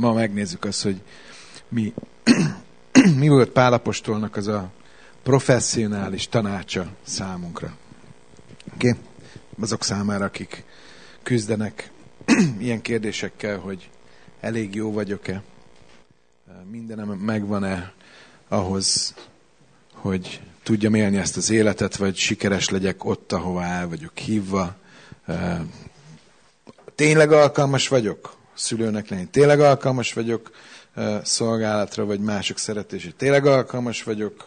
ma megnézzük azt, hogy mi volt Pál apostolnak az a professzionális tanácsa számunkra. Okay? Azok számára, akik küzdenek ilyen kérdésekkel, hogy elég jó vagyok-e, mindenem megvan-e ahhoz, hogy tudjam élni ezt az életet, vagy sikeres legyek ott, ahova el vagyok hívva. Tényleg alkalmas vagyok szülőnek lenni? Tényleg alkalmas vagyok szolgálatra, vagy mások szeretésére? Tényleg alkalmas vagyok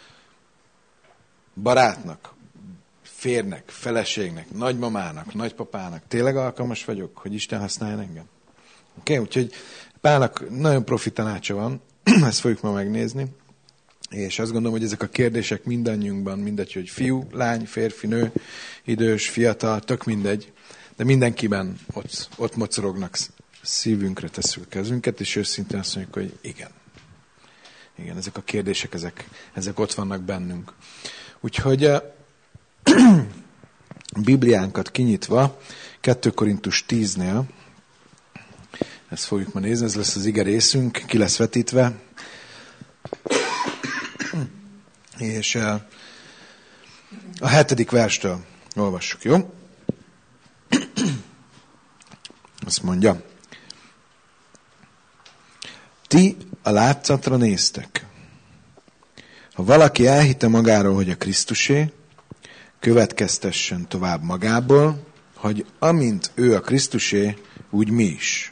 barátnak, férnek, feleségnek, nagymamának, nagypapának? Tényleg alkalmas vagyok, hogy Isten használjon engem? Oké, úgyhogy Pálnak nagyon profi tanácsa van, ezt fogjuk ma megnézni, és azt gondolom, hogy ezek a kérdések mindannyiunkban, mindegy, hogy fiú, lány, férfi, nő, idős, fiatal, tök mindegy, de mindenkiben ott mocorognak, szívünkre tesszük a kezünket, és őszintén azt mondjuk, hogy igen. Igen, ezek a kérdések, ezek ott vannak bennünk. Úgyhogy a Bibliánkat kinyitva, 2 Korintus 10-nél, ezt fogjuk ma nézni, ez lesz az ige részünk, ki lesz vetítve. És a 7. verstől olvassuk, jó? Azt mondja. Ti a látszatra néztek. Ha valaki elhitte magáról, hogy a Krisztusé, következtessen tovább magából, hogy amint ő a Krisztusé, úgy mi is.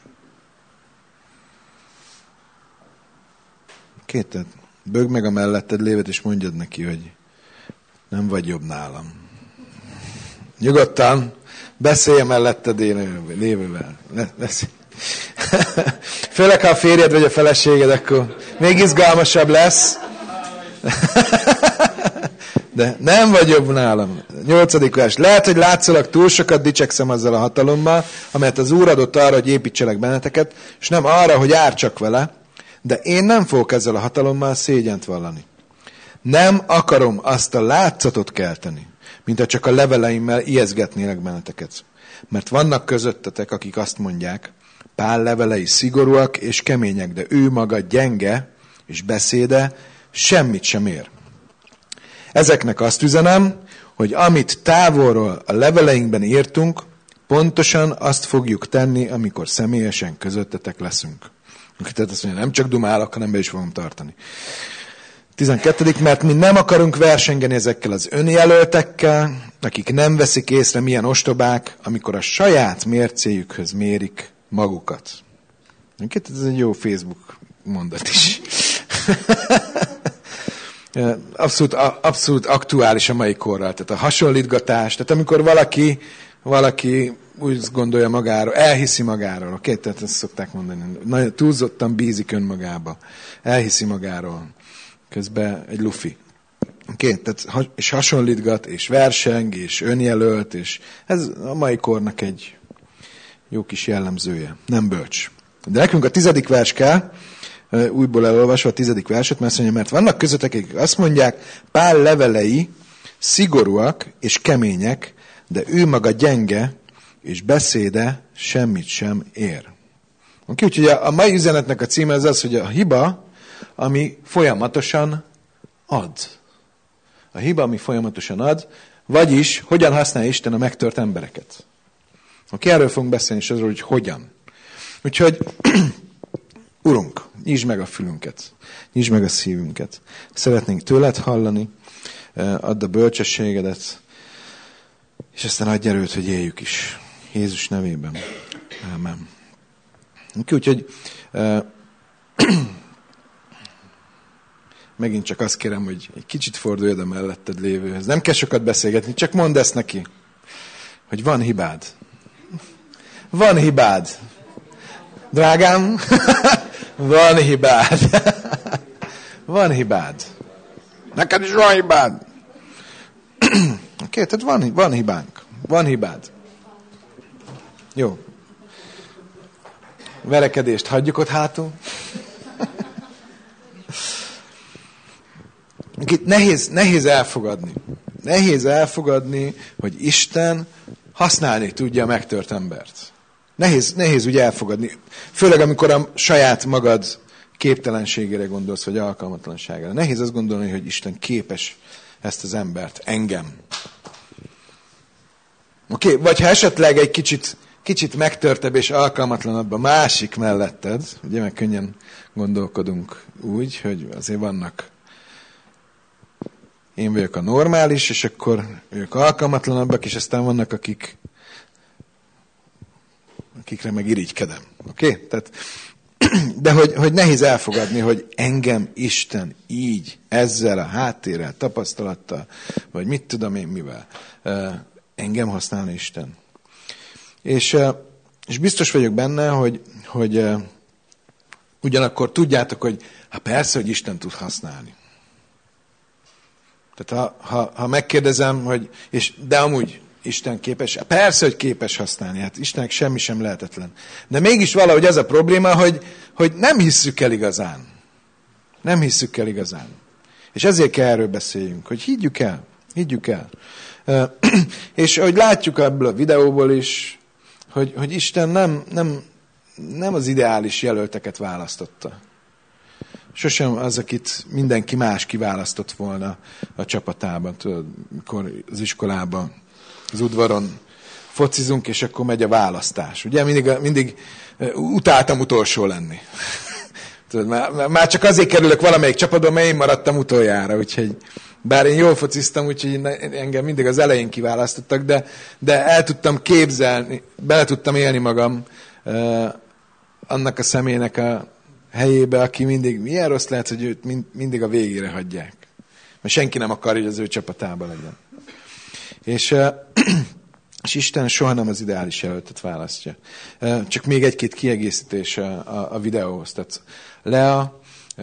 Tehát bögd meg a melletted lévőt, és mondjad neki, hogy nem vagy jobb nálam. Nyugodtan, beszélj a melletted lévővel. Főleg, ha a férjed vagy a feleséged, akkor még izgalmasabb lesz. De nem vagy jobb nálam. 8. vers. Lehet, hogy látszólag túl sokat dicsekszem azzal a hatalommal, amelyet az Úr adott arra, hogy építselek benneteket, és nem arra, hogy ártsak vele, de én nem fogok ezzel a hatalommal szégyent vallani. Nem akarom azt a látszatot kelteni, mint ha csak a leveleimmel ijeszgetnélek benneteket. Mert vannak közöttetek, akik azt mondják, Pál levelei szigorúak és kemények, de ő maga gyenge és beszéde semmit sem ér. Ezeknek azt üzenem, hogy amit távolról a leveleinkben írtunk, pontosan azt fogjuk tenni, amikor személyesen közöttetek leszünk. Tehát azt mondja, nem csak dumálok, hanem be is fogom tartani. 12. Mert mi nem akarunk versengeni ezekkel az önjelöltekkel, akik nem veszik észre, milyen ostobák, amikor a saját mércéjükhöz mérik magukat. Ez egy jó Facebook mondat is. Abszolút aktuális a mai korral. Tehát a hasonlítgatás, tehát amikor valaki úgy gondolja magáról, elhiszi magáról, oké? Tehát ezt szokták mondani. Nagyon túlzottan bízik önmagába. Elhiszi magáról. Közben egy lufi. Oké? Tehát, és hasonlítgat, és verseng, és önjelölt, és ez a mai kornak egy jó kis jellemzője. Nem bölcs. De nekünk a 10. vers kell, újból elolvasva a 10. verset, mert azt mondja, mert vannak közöttek, akik azt mondják, Pál levelei szigorúak és kemények, de ő maga gyenge, és beszéde semmit sem ér. Oké, úgyhogy a mai üzenetnek a címe az, hogy a hiba, ami folyamatosan ad. A hiba, ami folyamatosan ad, vagyis hogyan használja Isten a megtört embereket. Oké, erről fogunk beszélni, és arról, hogy hogyan. Úgyhogy, Urunk, nyisd meg a fülünket, nyisd meg a szívünket. Szeretnénk tőled hallani, add a bölcsességedet, és aztán adj erőt, hogy éljük is. Jézus nevében. Ámen. Úgyhogy megint csak azt kérem, hogy egy kicsit fordulj oda melletted lévőhöz. Nem kell sokat beszélgetni, csak mondd ezt neki, hogy van hibád. Van hibád. Drágám, van hibád. Van hibád. Neked is van hibád. Oké, tehát van hibánk. Van hibád. Jó. Verekedést hagyjuk ott hátul. Nehéz elfogadni. Nehéz elfogadni, hogy Isten használni tudja a megtört embert. Nehéz úgy elfogadni. Főleg, amikor a saját magad képtelenségére gondolsz, vagy alkalmatlanságára. Nehéz azt gondolni, hogy Isten képes ezt az embert, engem. Oké? Vagy ha esetleg egy kicsit megtörtebb és alkalmatlanabb a másik melletted, ugye, meg könnyen gondolkodunk úgy, hogy azért vannak, én vagyok a normális, és akkor ők alkalmatlanabbak, és aztán vannak, akikre meg irigykedem. Oké? Tehát, de hogy nehéz elfogadni, hogy engem Isten így, ezzel a háttérrel, tapasztalattal, vagy mit tudom én mivel, engem használni Isten. És biztos vagyok benne, hogy ugyanakkor tudjátok, hogy persze, hogy Isten tud használni. Tehát ha megkérdezem, de amúgy Isten képes, persze, hogy képes használni, hát Istennek semmi sem lehetetlen. De mégis valahogy az a probléma, hogy nem hisszük el igazán. Nem hisszük el igazán. És ezért kell erről beszéljünk, hogy higgyük el. És ahogy látjuk ebből a videóból is, hogy Isten nem az ideális jelölteket választotta. Sosem az, akit mindenki más kiválasztott volna a csapatában. Tudod, mikor az iskolában, az udvaron focizunk, és akkor megy a választás. Ugye mindig utáltam utolsó lenni. Tudod, már csak azért kerülök valamelyik csapatban, mert én maradtam utoljára. Úgyhogy, bár én jól fociztam, úgyhogy engem mindig az elején kiválasztottak, de el tudtam képzelni, bele tudtam élni magam annak a személynek a helyébe, aki mindig, milyen rossz lehet, hogy őt mindig a végére hagyják. Mert senki nem akar, hogy az ő csapatában legyen. És Isten soha nem az ideális jelöltet választja. Csak még egy-két kiegészítés a videóhoz. Tehát Lea,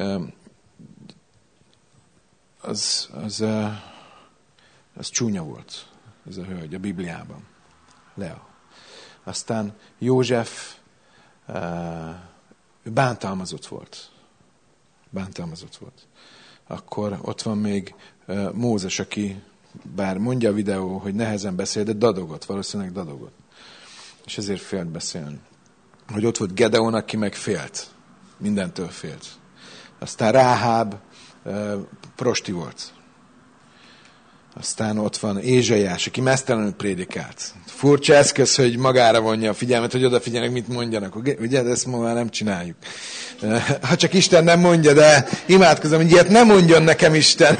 az csúnya volt, ez a hölgy a Bibliában. Lea. Aztán József, ő bántalmazott volt. Akkor ott van még Mózes, aki, bár mondja a videó, hogy nehezen beszél, de valószínűleg dadogott. És ezért félt beszélni. Hogy ott volt Gedeon, aki meg félt. Mindentől félt. Aztán Ráháb prosti volt. Aztán ott van Ézsaiás, aki meztelenül prédikált. Furcsa eszköz, hogy magára vonja a figyelmet, hogy odafigyelnek, mit mondjanak. Ugye, de ezt ma már nem csináljuk. Ha csak Isten nem mondja, de imádkozom, hogy ilyet nem mondjon nekem Isten.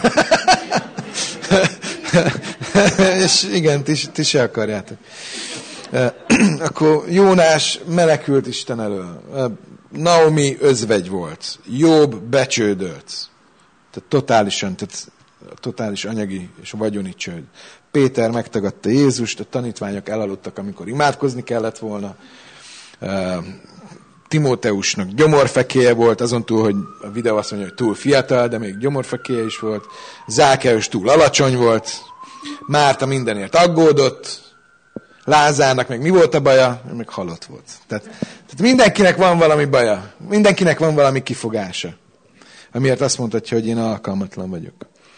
És igen, ti se akarjátok. Akkor Jónás menekült Isten elől. Naomi özvegy volt. Jobb becsődölt. Tehát totális anyagi és vagyoni csőd. Péter megtagadta Jézust, a tanítványok elaludtak, amikor imádkozni kellett volna. Timóteusnak gyomorfekéje volt, azon túl, hogy a videó azt mondja, hogy túl fiatal, de még gyomorfekéje is volt. Zákeus túl alacsony volt. Márta mindenért aggódott. Lázárnak meg mi volt a baja? Meg halott volt. Tehát mindenkinek van valami baja. Mindenkinek van valami kifogása. Amiért azt mondhatja, hogy én alkalmatlan vagyok.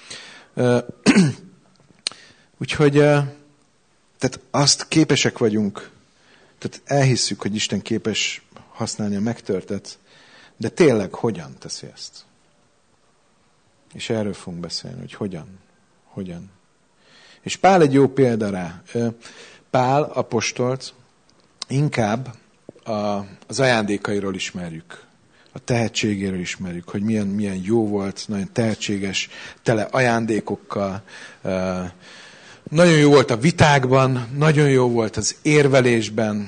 Úgyhogy tehát azt képesek vagyunk, tehát elhisszük, hogy Isten képes használni a megtörtet, de tényleg hogyan teszi ezt? És erről fogunk beszélni, hogy hogyan. És Pál egy jó példa rá. Pál apostolt inkább az ajándékairól ismerjük. A tehetségéről ismerjük, hogy milyen jó volt, nagyon tehetséges, tele ajándékokkal. Nagyon jó volt a vitákban, nagyon jó volt az érvelésben,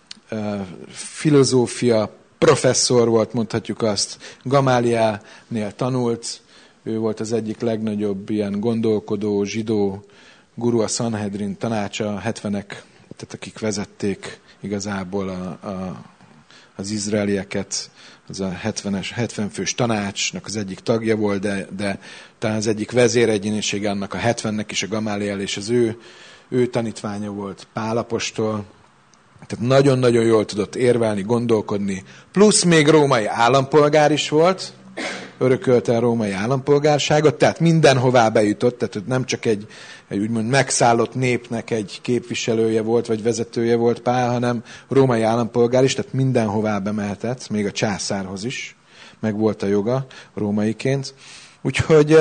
filozófia professzor volt, mondhatjuk azt. Gamálielnél tanult, ő volt az egyik legnagyobb ilyen gondolkodó, zsidó guru, a Sanhedrin tanácsa, 70-ek, tehát akik vezették igazából az izraelieket, az a 70 fős tanácsnak az egyik tagja volt, de talán az egyik vezéregyénisége annak a 70-nek is a Gamáliel, és az ő tanítványa volt Pál apostol. Tehát nagyon-nagyon jól tudott érvelni, gondolkodni, plusz még római állampolgár is volt, örökölte a római állampolgárságot, tehát mindenhová bejutott, tehát nem csak egy úgymond megszállott népnek egy képviselője volt, vagy vezetője volt Pál, hanem római állampolgár is, tehát mindenhová bemehetett, még a császárhoz is, meg volt a joga rómaiként. Úgyhogy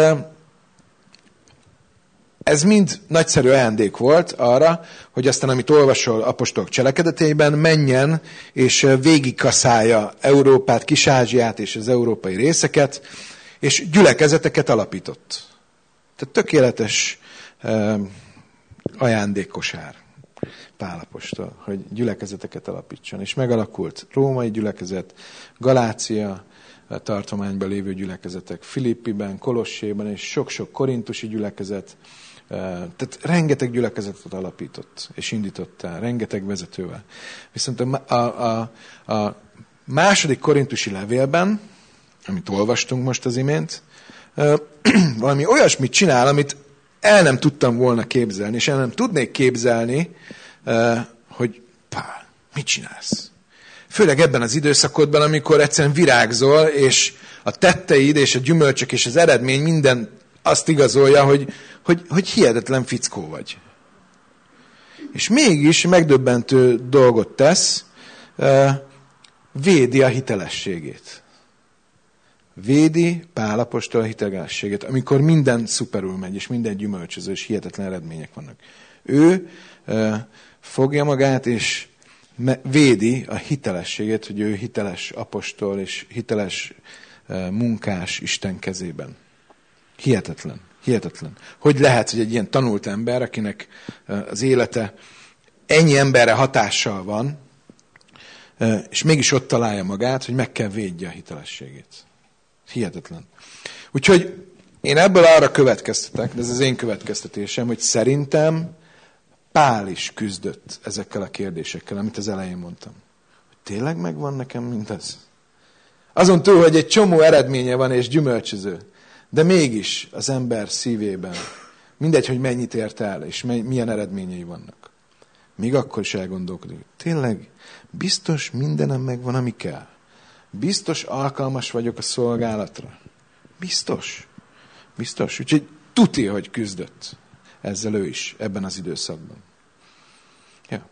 ez mind nagyszerű ajándék volt arra, hogy aztán, amit olvasol apostolok cselekedeteiben, menjen és végigkaszálja Európát, Kis-Ázsiát és az európai részeket, és gyülekezeteket alapított. Tehát tökéletes ajándékkosár Pál apostol, hogy gyülekezeteket alapítson. És megalakult római gyülekezet, Galácia tartományban lévő gyülekezetek, Filippiben, Kolosséban, és sok-sok korintusi gyülekezet. Tehát rengeteg gyülekezetet alapított, és indított el, rengeteg vezetővel. Viszont a második korintusi levélben, amit olvastunk most az imént, valami olyasmit csinál, amit el nem tudtam volna képzelni, és el nem tudnék képzelni, hogy Pál, mit csinálsz? Főleg ebben az időszakodban, amikor egyszerűen virágzol, és a tetteid, és a gyümölcsök, és az eredmény minden azt igazolja, hogy hihetetlen fickó vagy. És mégis megdöbbentő dolgot tesz, védi a hitelességét. Védi Pál apostol a hitelességét, amikor minden szuperül megy, és minden gyümölcsöző, és hihetetlen eredmények vannak. Ő fogja magát, és védi a hitelességét, hogy ő hiteles apostol, és hiteles munkás Isten kezében. Hihetetlen. Hihetetlen. Hogy lehet, hogy egy ilyen tanult ember, akinek az élete ennyi emberre hatással van, és mégis ott találja magát, hogy meg kell védje a hitelességét. Hihetetlen. Úgyhogy én ebből arra következtetek, de ez az én következtetésem, hogy szerintem Pál is küzdött ezekkel a kérdésekkel, amit az elején mondtam. Tényleg megvan nekem mindez? Azon túl, hogy egy csomó eredménye van és gyümölcsöző, de mégis az ember szívében mindegy, hogy mennyit ért el, és milyen eredményei vannak. Még akkor is elgondolkodik. Tényleg biztos mindenem megvan, ami kell. Biztos alkalmas vagyok a szolgálatra. Biztos. Biztos. Úgyhogy tuti, hogy küzdött ezzel ő is ebben az időszakban. Ja.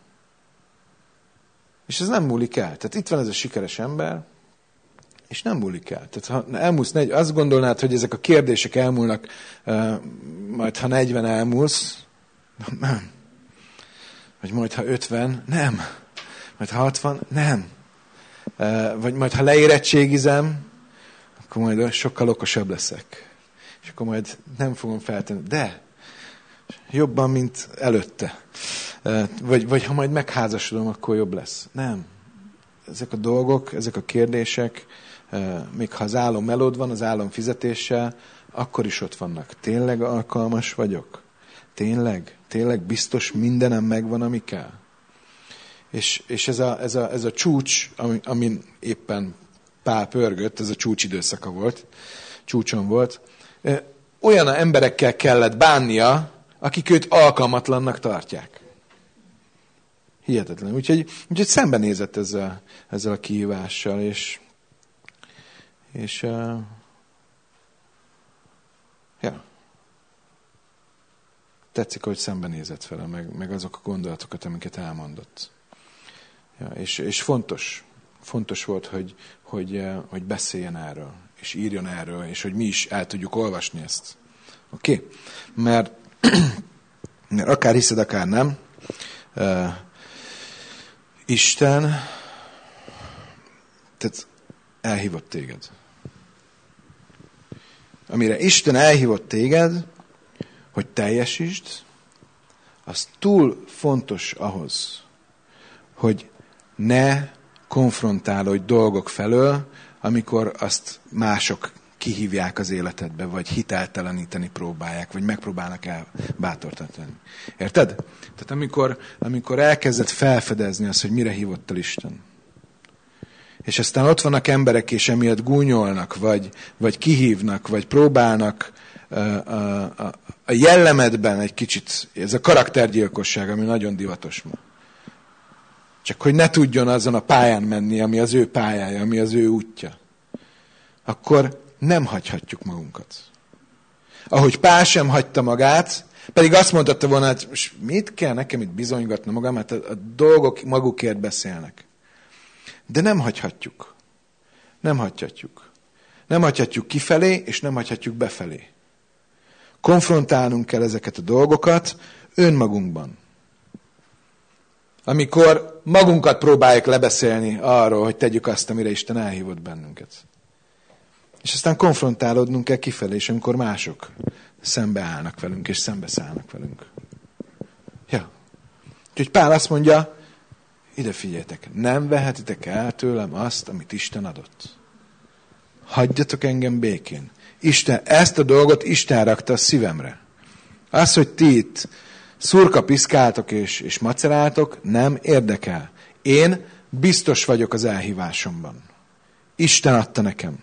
És ez nem múlik el. Tehát itt van ez a sikeres ember, és nem múlik el. Tehát ha elmúlsz, azt gondolnád, hogy ezek a kérdések elmúlnak, majd ha 40 elmúlsz, nem. Vagy majd ha 50, nem. Majd ha 60, nem. Vagy majd ha leérettségizem, akkor majd sokkal okosabb leszek. És akkor majd nem fogom feltenni. De jobban, mint előtte. Vagy ha majd megházasodom, akkor jobb lesz. Nem. Ezek a dolgok, ezek a kérdések, még ha az álom melód van, az álom fizetéssel, akkor is ott vannak. Tényleg alkalmas vagyok? Tényleg? Tényleg biztos mindenem megvan, ami kell? És ez a csúcs, amin éppen Pál pörgött, ez a csúcs időszaka volt, csúcson volt, olyan emberekkel kellett bánnia, akik őt alkalmatlannak tartják. Hihetetlen. Úgyhogy szembenézett ezzel a kihívással, és tetszik, hogy szembenézett vele, meg azok a gondolatokat, amiket elmondott. Ja, és fontos volt, hogy beszéljen erről, és írjon erről, és hogy mi is el tudjuk olvasni ezt. Oké? Mert akár hiszed, akár nem, Isten tehát elhívott téged. Amire Isten elhívott téged, hogy teljesítsd, az túl fontos ahhoz, hogy ne konfrontálódj dolgok felől, amikor azt mások kihívják az életedbe, vagy hitelteleníteni próbálják, vagy megpróbálnak elbátortatni. Érted? Tehát amikor elkezded felfedezni azt, hogy mire hívott el Isten, és aztán ott vannak emberek, és emiatt gúnyolnak, vagy kihívnak, vagy próbálnak a jellemedben egy kicsit, ez a karaktergyilkosság, ami nagyon divatos ma. Csak hogy ne tudjon azon a pályán menni, ami az ő pályája, ami az ő útja. Akkor nem hagyhatjuk magunkat. Ahogy Pál sem hagyta magát, pedig azt mondhatta volna, hogy mit kell nekem itt bizonygatni magam, hát a dolgok magukért beszélnek. De nem hagyhatjuk. Nem hagyhatjuk. Nem hagyhatjuk kifelé, és nem hagyhatjuk befelé. Konfrontálnunk kell ezeket a dolgokat önmagunkban. Amikor magunkat próbáljuk lebeszélni arról, hogy tegyük azt, amire Isten elhívott bennünket. És aztán konfrontálódnunk kell kifelé, és amikor mások szembeállnak velünk, és szembeszállnak velünk. Ja. Úgyhogy Pál azt mondja, ide figyeljetek, nem vehetitek el tőlem azt, amit Isten adott. Hagyjatok engem békén. Isten, ezt a dolgot Isten rakta a szívemre. Az, hogy ti itt szurka piszkáltok és maceráltok, nem érdekel. Én biztos vagyok az elhívásomban. Isten adta nekem.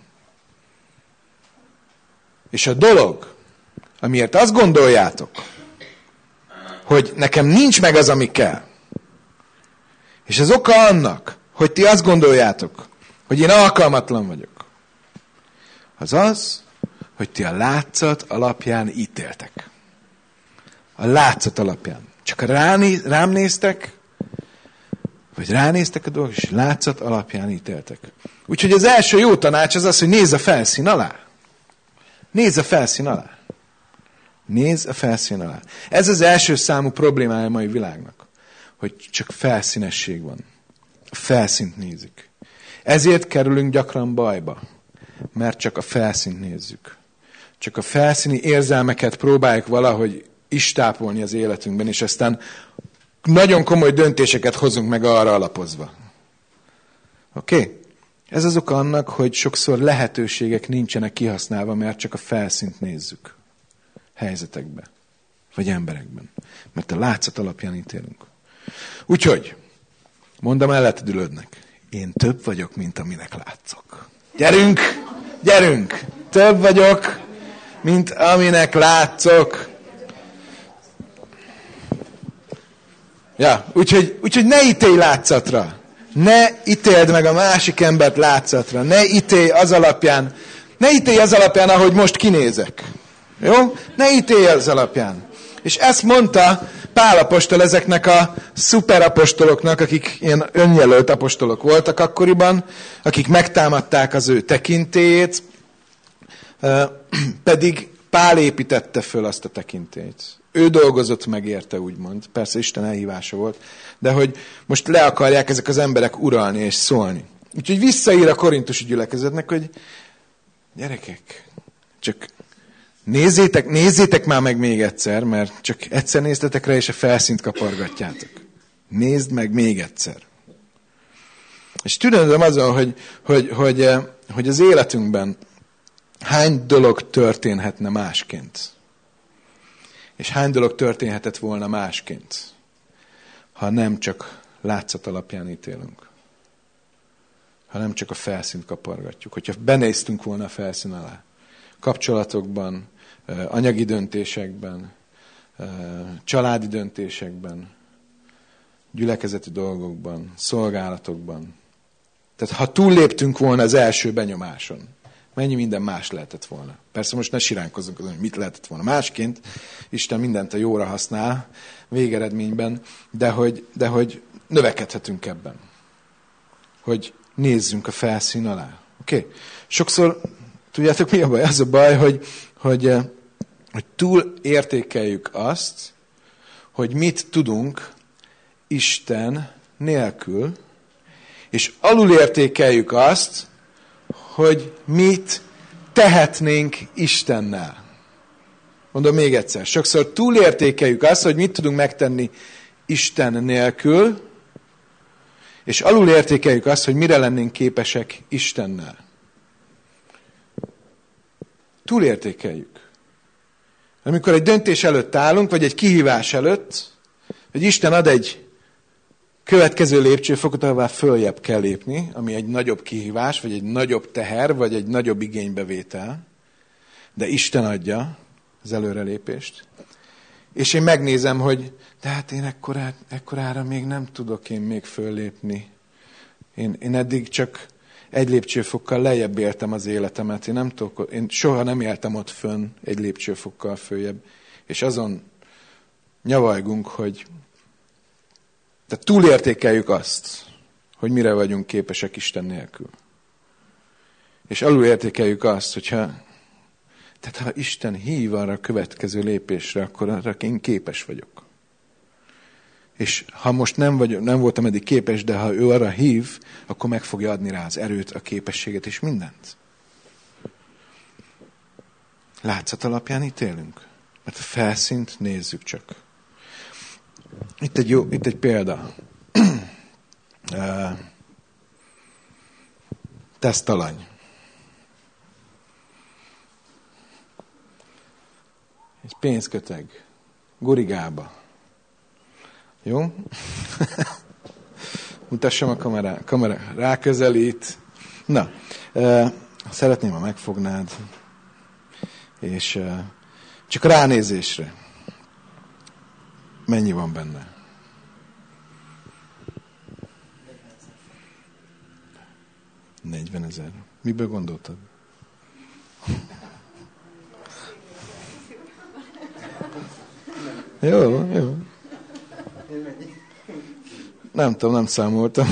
És a dolog, amiért azt gondoljátok, hogy nekem nincs meg az, ami kell, és az oka annak, hogy ti azt gondoljátok, hogy én alkalmatlan vagyok, az az, hogy ti a látszat alapján ítéltek. A látszat alapján. Csak rám néztek, vagy ránéztek a dolgok, és látszat alapján ítéltek. Úgyhogy az első jó tanács az az, hogy nézz a felszín alá. Nézz a felszín alá. Nézz a felszín alá. Ez az első számú problémája a mai világnak, hogy csak felszínesség van. A felszínt nézik. Ezért kerülünk gyakran bajba, mert csak a felszínt nézzük. Csak a felszíni érzelmeket próbáljuk valahogy istápolni az életünkben, és aztán nagyon komoly döntéseket hozunk meg arra alapozva. Oké? Ez az oka annak, hogy sokszor lehetőségek nincsenek kihasználva, mert csak a felszínt nézzük helyzetekben, vagy emberekben. Mert a látszat alapján ítélünk. Úgyhogy, mondom, elletedülődnek. Én több vagyok, mint aminek látszok. Gyerünk! Gyerünk! Több vagyok, mint aminek látszok. Ja, úgyhogy ne ítélj látszatra. Ne ítéld meg a másik embert látszatra. Ne ítélj az alapján, ahogy most kinézek. Jó? Ne ítélj az alapján. És ezt mondta Pál apostol ezeknek a szuperapostoloknak, akik ilyen önjelölt apostolok voltak akkoriban, akik megtámadták az ő tekintélyét, pedig Pál építette föl azt a tekintélyt. Ő dolgozott meg érte, úgymond. Persze Isten elhívása volt. De hogy most le akarják ezek az emberek uralni és szólni. Úgyhogy visszaír a korintusi gyülekezetnek, hogy gyerekek, csak nézzétek már meg még egyszer, mert csak egyszer néztetek rá, és a felszínt kapargatjátok. Nézd meg még egyszer. És tűnődöm azon, hogy az életünkben hány dolog történhetne másként. És hány dolog történhetett volna másként, ha nem csak látszat alapján ítélünk. Ha nem csak a felszínt kapargatjuk. Hogyha benéztünk volna a felszín alá. Kapcsolatokban, anyagi döntésekben, családi döntésekben, gyülekezeti dolgokban, szolgálatokban. Tehát ha túlléptünk volna az első benyomáson, mennyi minden más lehetett volna. Persze most ne siránkozzunk azon, hogy mit lehetett volna másként. Isten mindent a jóra használ végeredményben, de hogy növekedhetünk ebben. Hogy nézzünk a felszín alá. Oké? Sokszor, tudjátok mi a baj? Az a baj, hogy túl értékeljük azt, hogy mit tudunk Isten nélkül, és alul értékeljük azt, hogy mit tehetnénk Istennel. Mondom még egyszer. Sokszor túlértékeljük azt, hogy mit tudunk megtenni Isten nélkül, és alulértékeljük azt, hogy mire lennénk képesek Istennel. Túlértékeljük. Amikor egy döntés előtt állunk, vagy egy kihívás előtt, hogy Isten ad egy következő lépcsőfokot, ahová följebb kell lépni, ami egy nagyobb kihívás, vagy egy nagyobb teher, vagy egy nagyobb igénybevétel, de Isten adja az előrelépést. És én megnézem, hogy de hát én ekkorára még nem tudok én még föllépni. Én eddig egy lépcsőfokkal lejjebb éltem az életemet. Én soha nem éltem ott fönn egy lépcsőfokkal följebb. És azon nyavajgunk, hogy tehát túlértékeljük azt, hogy mire vagyunk képesek Isten nélkül. És alulértékeljük azt, tehát ha Isten hív arra a következő lépésre, akkor arra én képes vagyok. És ha most nem voltam eddig képes, de ha ő arra hív, akkor meg fogja adni rá az erőt, a képességet és mindent. Látszat alapján ítélünk. Mert a felszínt nézzük csak. Itt egy példa. Tesztalany. Egy pénzköteg. Gurigába. Jó? Mutassam a kamera ráközelít. Na, szeretném, ha megfognád. És csak ránézésre. Mennyi van benne? 40 000. Miből gondoltad? Jó. Nem tudom, nem számoltam.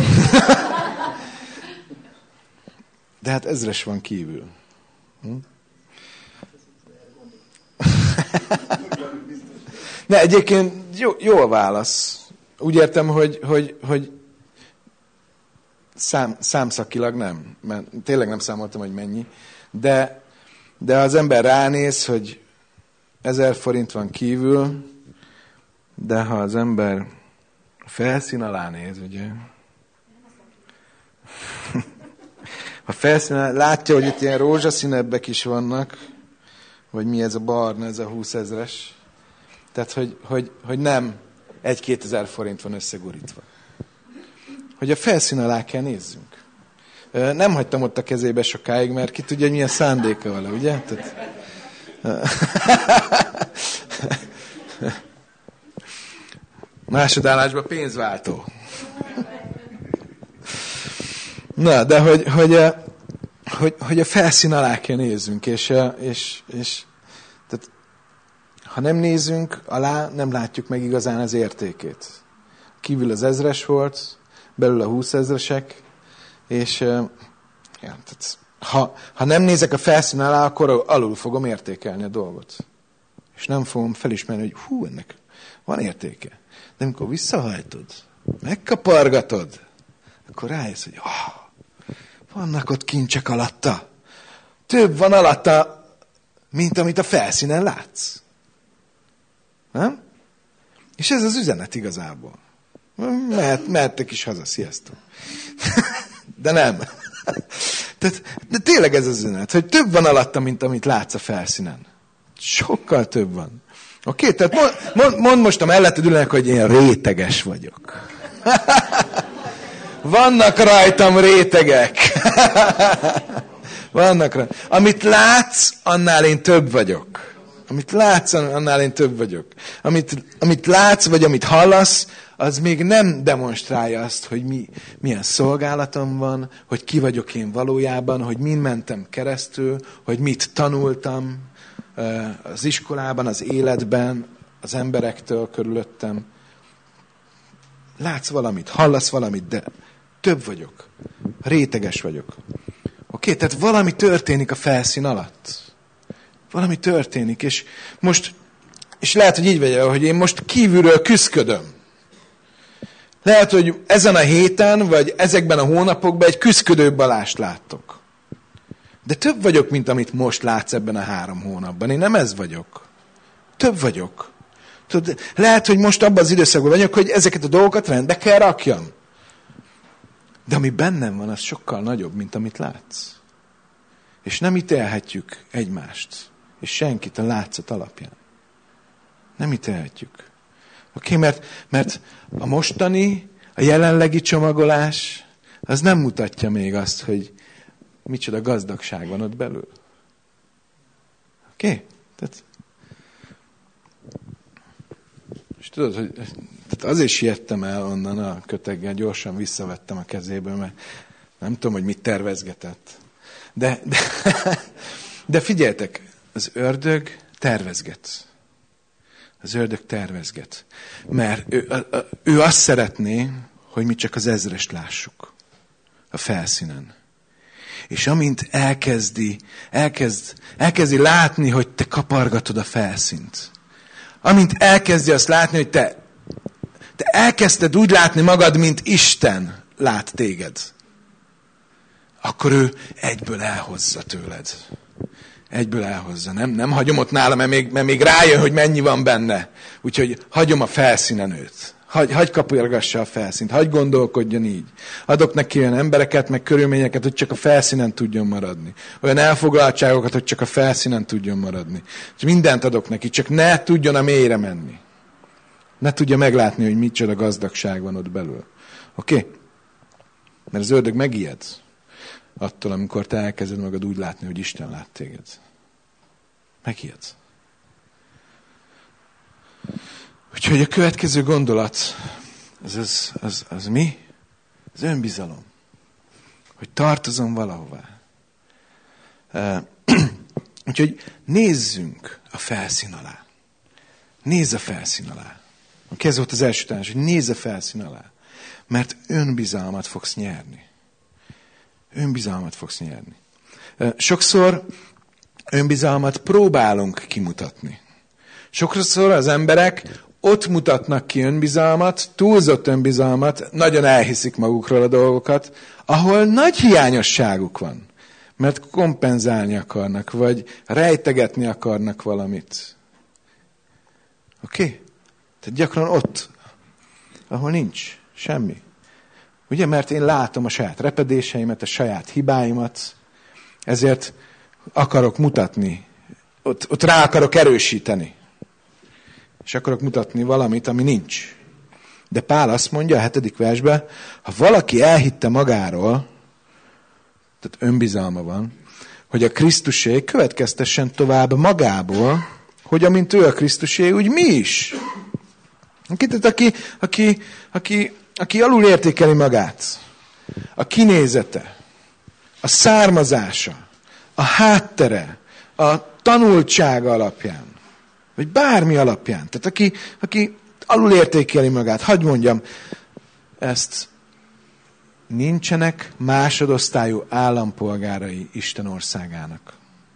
De hát 1000-es van kívül. Ne, egyébként jó a válasz. Úgy értem, hogy számszakilag nem. Mert tényleg nem számoltam, hogy mennyi. De az ember ránéz, hogy 1000 forint van kívül, de ha az ember a felszín alá néz, ugye? A felszín alá látja, hogy itt ilyen rózsaszínebbek is vannak, vagy mi ez a barna, ez a 20 000-es. Tehát, hogy nem 1-2 ezer forint van összegurítva. Hogy a felszín alá kell nézzünk. Nem hagytam ott a kezébe sokáig, mert ki tudja, hogy milyen szándéka vele, ugye? Tehát... Másodállásban pénzváltó. Na, de hogy a felszín alá kell nézzünk, és tehát, ha nem nézünk alá, nem látjuk meg igazán az értékét. Kívül az 1000-es volt, belül a 20 000-esek, és tehát, ha nem nézek a felszín alá, akkor alul fogom értékelni a dolgot. És nem fogom felismerni, hogy ennek van értéke. De amikor visszahajtod, megkapargatod, akkor rájössz, hogy vannak ott kincsek alatta. Több van alatta, mint amit a felszínen látsz. Nem? És ez az üzenet igazából. Mehettek is haza, sziasztok. De nem. De tényleg ez az üzenet, hogy több van alatta, mint amit látsz a felszínen. Sokkal több van. Oké? Tehát mondd most a melletted ülnek, hogy én réteges vagyok. Vannak rajtam rétegek. Vannak rajtam. Amit látsz, annál én több vagyok. Amit látsz, annál én több vagyok. Amit látsz, vagy amit hallasz, az még nem demonstrálja azt, hogy milyen szolgálatom van, hogy ki vagyok én valójában, hogy min mentem keresztül, hogy mit tanultam az iskolában, az életben, az emberektől körülöttem. Látsz valamit, hallasz valamit, de több vagyok. Réteges vagyok. Oké, tehát valami történik a felszín alatt. Valami történik, és lehet, hogy így vagy, hogy én most kívülről küszködöm. Lehet, hogy ezen a héten, vagy ezekben a hónapokban egy küszködő Balást láttok. De több vagyok, mint amit most látsz ebben a 3 hónapban. Én nem ez vagyok. Több vagyok. Lehet, hogy most abban az időszakban vagyok, hogy ezeket a dolgokat rendbe kell rakjam. De ami bennem van, az sokkal nagyobb, mint amit látsz. És nem ítélhetjük egymást. És senkit a látszat alapján. Nem ítélhetjük. Oké, mert a mostani, a jelenlegi csomagolás, az nem mutatja még azt, hogy micsoda gazdagság van ott belül. Oké? És tudod, hogy azért siettem el onnan a köteggel, gyorsan visszavettem a kezéből, mert Nem tudom, hogy mit tervezgetett. De figyeljetek, az ördög tervezget. Az ördög tervezget. Mert ő azt szeretné, hogy mi csak az ezrest lássuk a felszínen. És amint elkezdi látni, hogy te kapargatod a felszínt. Amint elkezdi azt látni, hogy te elkezdted úgy látni magad, mint Isten lát téged. Akkor ő egyből elhozza tőled. Egyből elhozza. Nem hagyom ott nála, mert még rájön, hogy mennyi van benne. Úgyhogy hagyom a felszínen őt. Hagy kapujragassa a felszínt. Hagy gondolkodjon így. Adok neki olyan embereket, meg körülményeket, hogy csak a felszínen tudjon maradni. Olyan elfoglaltságokat, hogy csak a felszínen tudjon maradni. És mindent adok neki, csak ne tudjon a mélyre menni. Ne tudja meglátni, hogy micsoda gazdagság van ott belül. Oké? Mert az ördög megijed attól, amikor te elkezded magad úgy látni, hogy Isten lát téged. Megijedsz. Úgyhogy a következő gondolat, az mi? Az önbizalom. Hogy tartozom valahová. Úgyhogy nézzünk a felszín alá. Nézz a felszín alá. Ez volt az első tanács, hogy nézz a felszín alá. Mert önbizalmat fogsz nyerni. Önbizalmat fogsz nyerni. Sokszor önbizalmat próbálunk kimutatni. Sokszor az emberek ott mutatnak ki önbizalmat, túlzott önbizalmat, nagyon elhiszik magukról a dolgokat, ahol nagy hiányosságuk van. Mert kompenzálni akarnak, vagy rejtegetni akarnak valamit. Oké? Tehát gyakran ott, ahol nincs semmi. Ugye, mert én látom a saját repedéseimet, a saját hibáimat, ezért akarok mutatni, ott rá akarok erősíteni. És akarok mutatni valamit, ami nincs. De Pál azt mondja a 7. versben, ha valaki elhitte magáról, tehát önbizalma van, hogy a Krisztusé következtessen tovább magából, hogy amint ő a Krisztusé, úgy mi is. Tehát aki alul értékeli magát, a kinézete, a származása, a háttere, a tanultsága alapján, vagy bármi alapján. Tehát aki alul értékeli magát, hadd mondjam ezt, nincsenek másodosztályú állampolgárai Isten országának.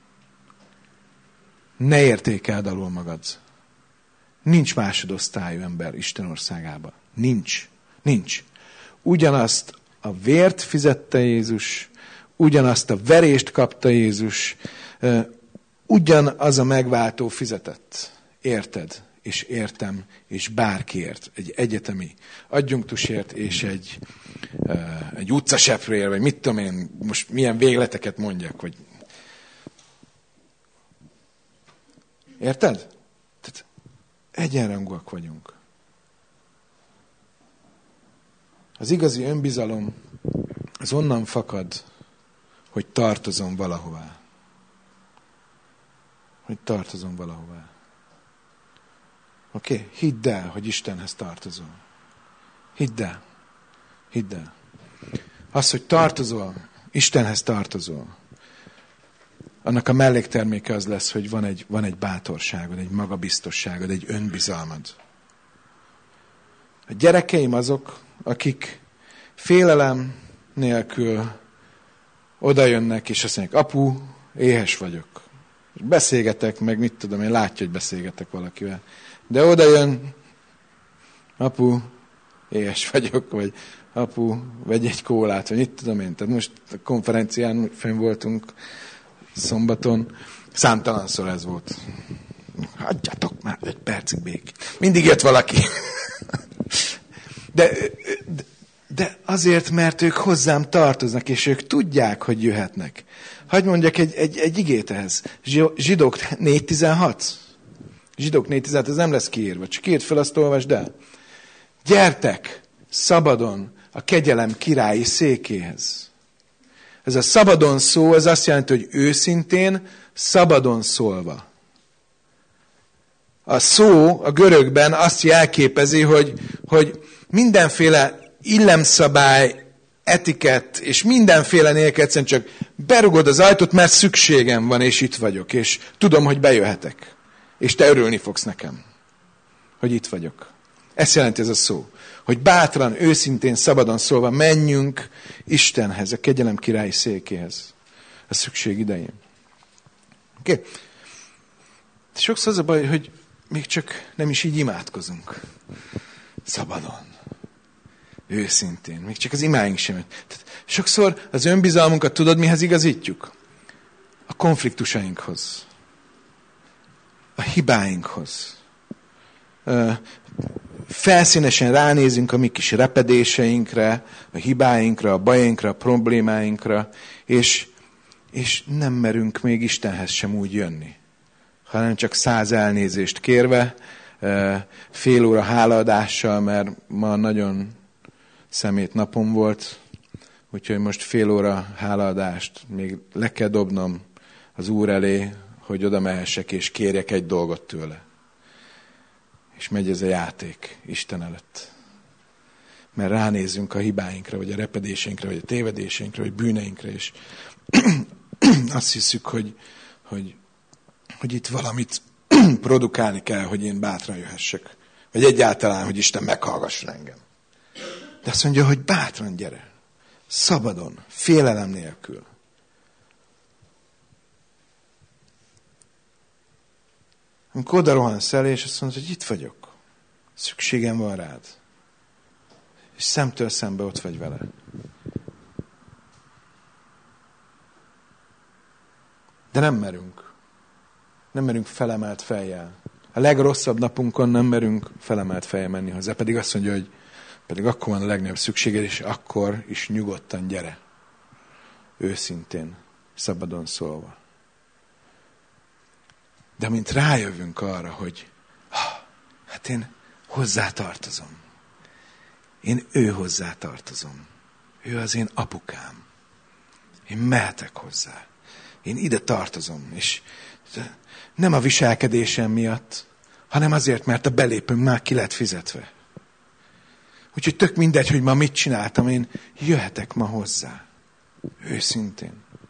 Ne értékeld alul magad. Nincs másodosztályú ember Isten országába. Nincs. Ugyanazt a vért fizette Jézus, ugyanazt a verést kapta Jézus, ugyanaz a megváltó fizetett. Érted? És értem, és bárkiért. Egy egyetemi adjunktusért, és egy utcaseprőért, vagy mit tudom én, most milyen végleteket mondjak, vagy... Érted? Tehát egyenrangúak vagyunk. Az igazi önbizalom az onnan fakad, hogy tartozom valahová. Hogy tartozom valahová. Oké? Hidd el, hogy Istenhez tartozol. Hidd el. Az, hogy tartozol, Istenhez tartozol, annak a mellékterméke az lesz, hogy van egy bátorságod, egy magabiztosságod, egy önbizalmad. A gyerekeim azok, akik félelem nélkül oda jönnek, és azt mondják, apu, éhes vagyok. És beszélgetek, meg mit tudom, én látja, hogy beszélgetek valakivel. De oda jön, apu, éhes vagyok, vagy apu, vegyj egy kólát, vagy mit tudom én. Tehát most a konferencián fenn voltunk szombaton, számtalanszor ez volt. Hagyjatok már 5 percig békét. Mindig jött valaki. De azért, mert ők hozzám tartoznak, és ők tudják, hogy jöhetnek. Hadd mondjak egy igét ehhez. Zsidók 4.16. Zsidók 4.16, ez nem lesz kiírva. Csak írd fel, azt olvasd el. Gyertek szabadon a kegyelem királyi székéhez. Ez a szabadon szó, ez azt jelenti, hogy őszintén, szabadon szólva. A szó a görögben azt jelképezi, hogy mindenféle illemszabály etikett, és mindenféle nélkül egyszerűen csak berugod az ajtót, mert szükségem van, és itt vagyok, és tudom, hogy bejöhetek. És te örülni fogsz nekem, hogy itt vagyok. Ezt jelenti ez a szó. Hogy bátran, őszintén, szabadon szólva menjünk Istenhez, a kegyelem királyi székéhez a szükség idején. Oké? Sokszor az a baj, hogy még csak nem is így imádkozunk. Szabadon. Őszintén. Még csak az imáink sem. Tehát sokszor az önbizalmunkat tudod, mihez igazítjuk? A konfliktusainkhoz. A hibáinkhoz. Felszínesen ránézünk a mi kis repedéseinkre, a hibáinkra, a bajainkra, a problémáinkra, és nem merünk még Istenhez sem úgy jönni, hanem csak 100 elnézést kérve, fél óra hálaadással, mert ma nagyon szemét napom volt, úgyhogy most fél óra hálaadást még le kell dobnom az Úr elé, hogy oda mehessek és kérjek egy dolgot tőle. És megy ez a játék Isten előtt. Mert ránézünk a hibáinkra, vagy a repedéseinkre, vagy a tévedéseinkre, vagy bűneinkre, és azt hiszük, hogy itt valamit produkálni kell, hogy én bátran jöhessek. Vagy egyáltalán, hogy Isten meghallgasson engem. De azt mondja, hogy bátran gyere. Szabadon, félelem nélkül. Amikor oda rohansz el, és azt mondod, hogy itt vagyok. Szükségem van rád. És szemtől szembe ott vagy vele. De nem merünk. Nem merünk felemelt fejjel. A legrosszabb napunkon nem merünk felemelt fejjel menni hozzá. Pedig azt mondja, hogy pedig akkor van a legnagyobb szükséged, és akkor is nyugodtan gyere. Őszintén, szabadon szólva. De amint rájövünk arra, hogy hát én hozzá tartozom. Én ő hozzá tartozom. Ő az én apukám. Én mehetek hozzá. Én ide tartozom. És nem a viselkedésem miatt, hanem azért, mert a belépőnk már ki lett fizetve. Úgyhogy tök mindegy, hogy ma mit csináltam, én jöhetek ma hozzá. Őszintén.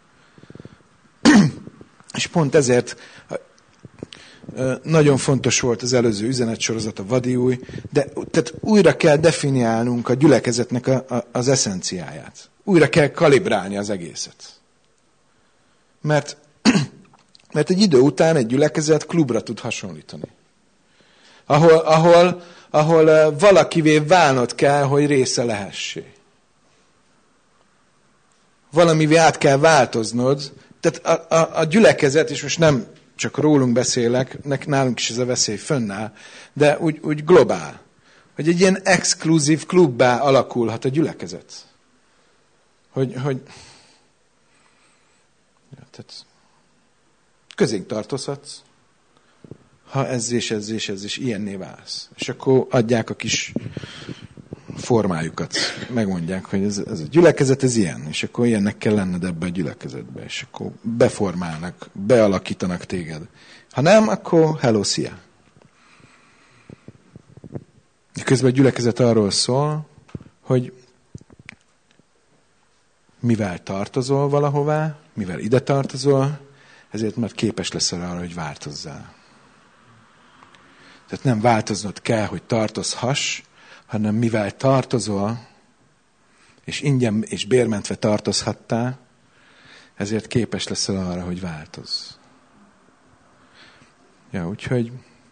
És pont ezért nagyon fontos volt az előző üzenetsorozat, a vadi új, de tehát újra kell definiálnunk a gyülekezetnek az eszenciáját. Újra kell kalibrálni az egészet. Mert egy idő után egy gyülekezet klubra tud hasonlítani. Ahol valakivé válnod kell, hogy része lehessé. Valamivé át kell változnod. Tehát a gyülekezet, és most nem csak rólunk beszélek, nálunk is ez a veszély fönnáll, de úgy globál. Hogy egy ilyen exkluzív klubbá alakulhat a gyülekezet. Tehát közénk tartozhatsz, ha ez és ilyenné válsz. És akkor adják a kis formájukat. Megmondják, hogy ez a gyülekezet, ez ilyen. És akkor ilyennek kell lenned ebbe a gyülekezetbe. És akkor beformálnak, bealakítanak téged. Ha nem, akkor hello, szia. De közben a gyülekezet arról szól, hogy mivel tartozol valahová, mivel ide tartozol, ezért már képes leszel arra, hogy változzál. Tehát nem változnod kell, hogy tartozhass, hanem mivel tartozol, és ingyen és bérmentve tartozhattál, ezért képes leszel arra, hogy változz. Ja, úgyhogy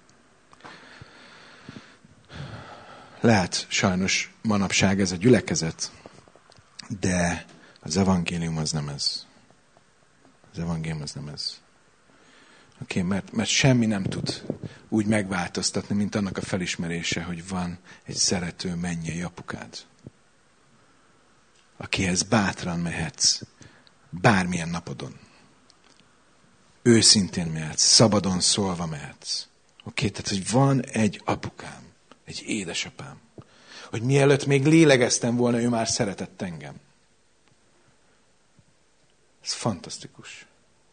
lehet sajnos manapság ez a gyülekezet, de az evangélium az nem ez. Az evangélium az nem ez. Oké, mert semmi nem tud úgy megváltoztatni, mint annak a felismerése, hogy van egy szerető mennyei apukád, akihez bátran mehetsz bármilyen napodon. Őszintén mehetsz, szabadon szólva mehetsz. Oké, tehát, hogy van egy apukám, egy édesapám, hogy mielőtt még lélegeztem volna, ő már szeretett engem. Ez fantasztikus.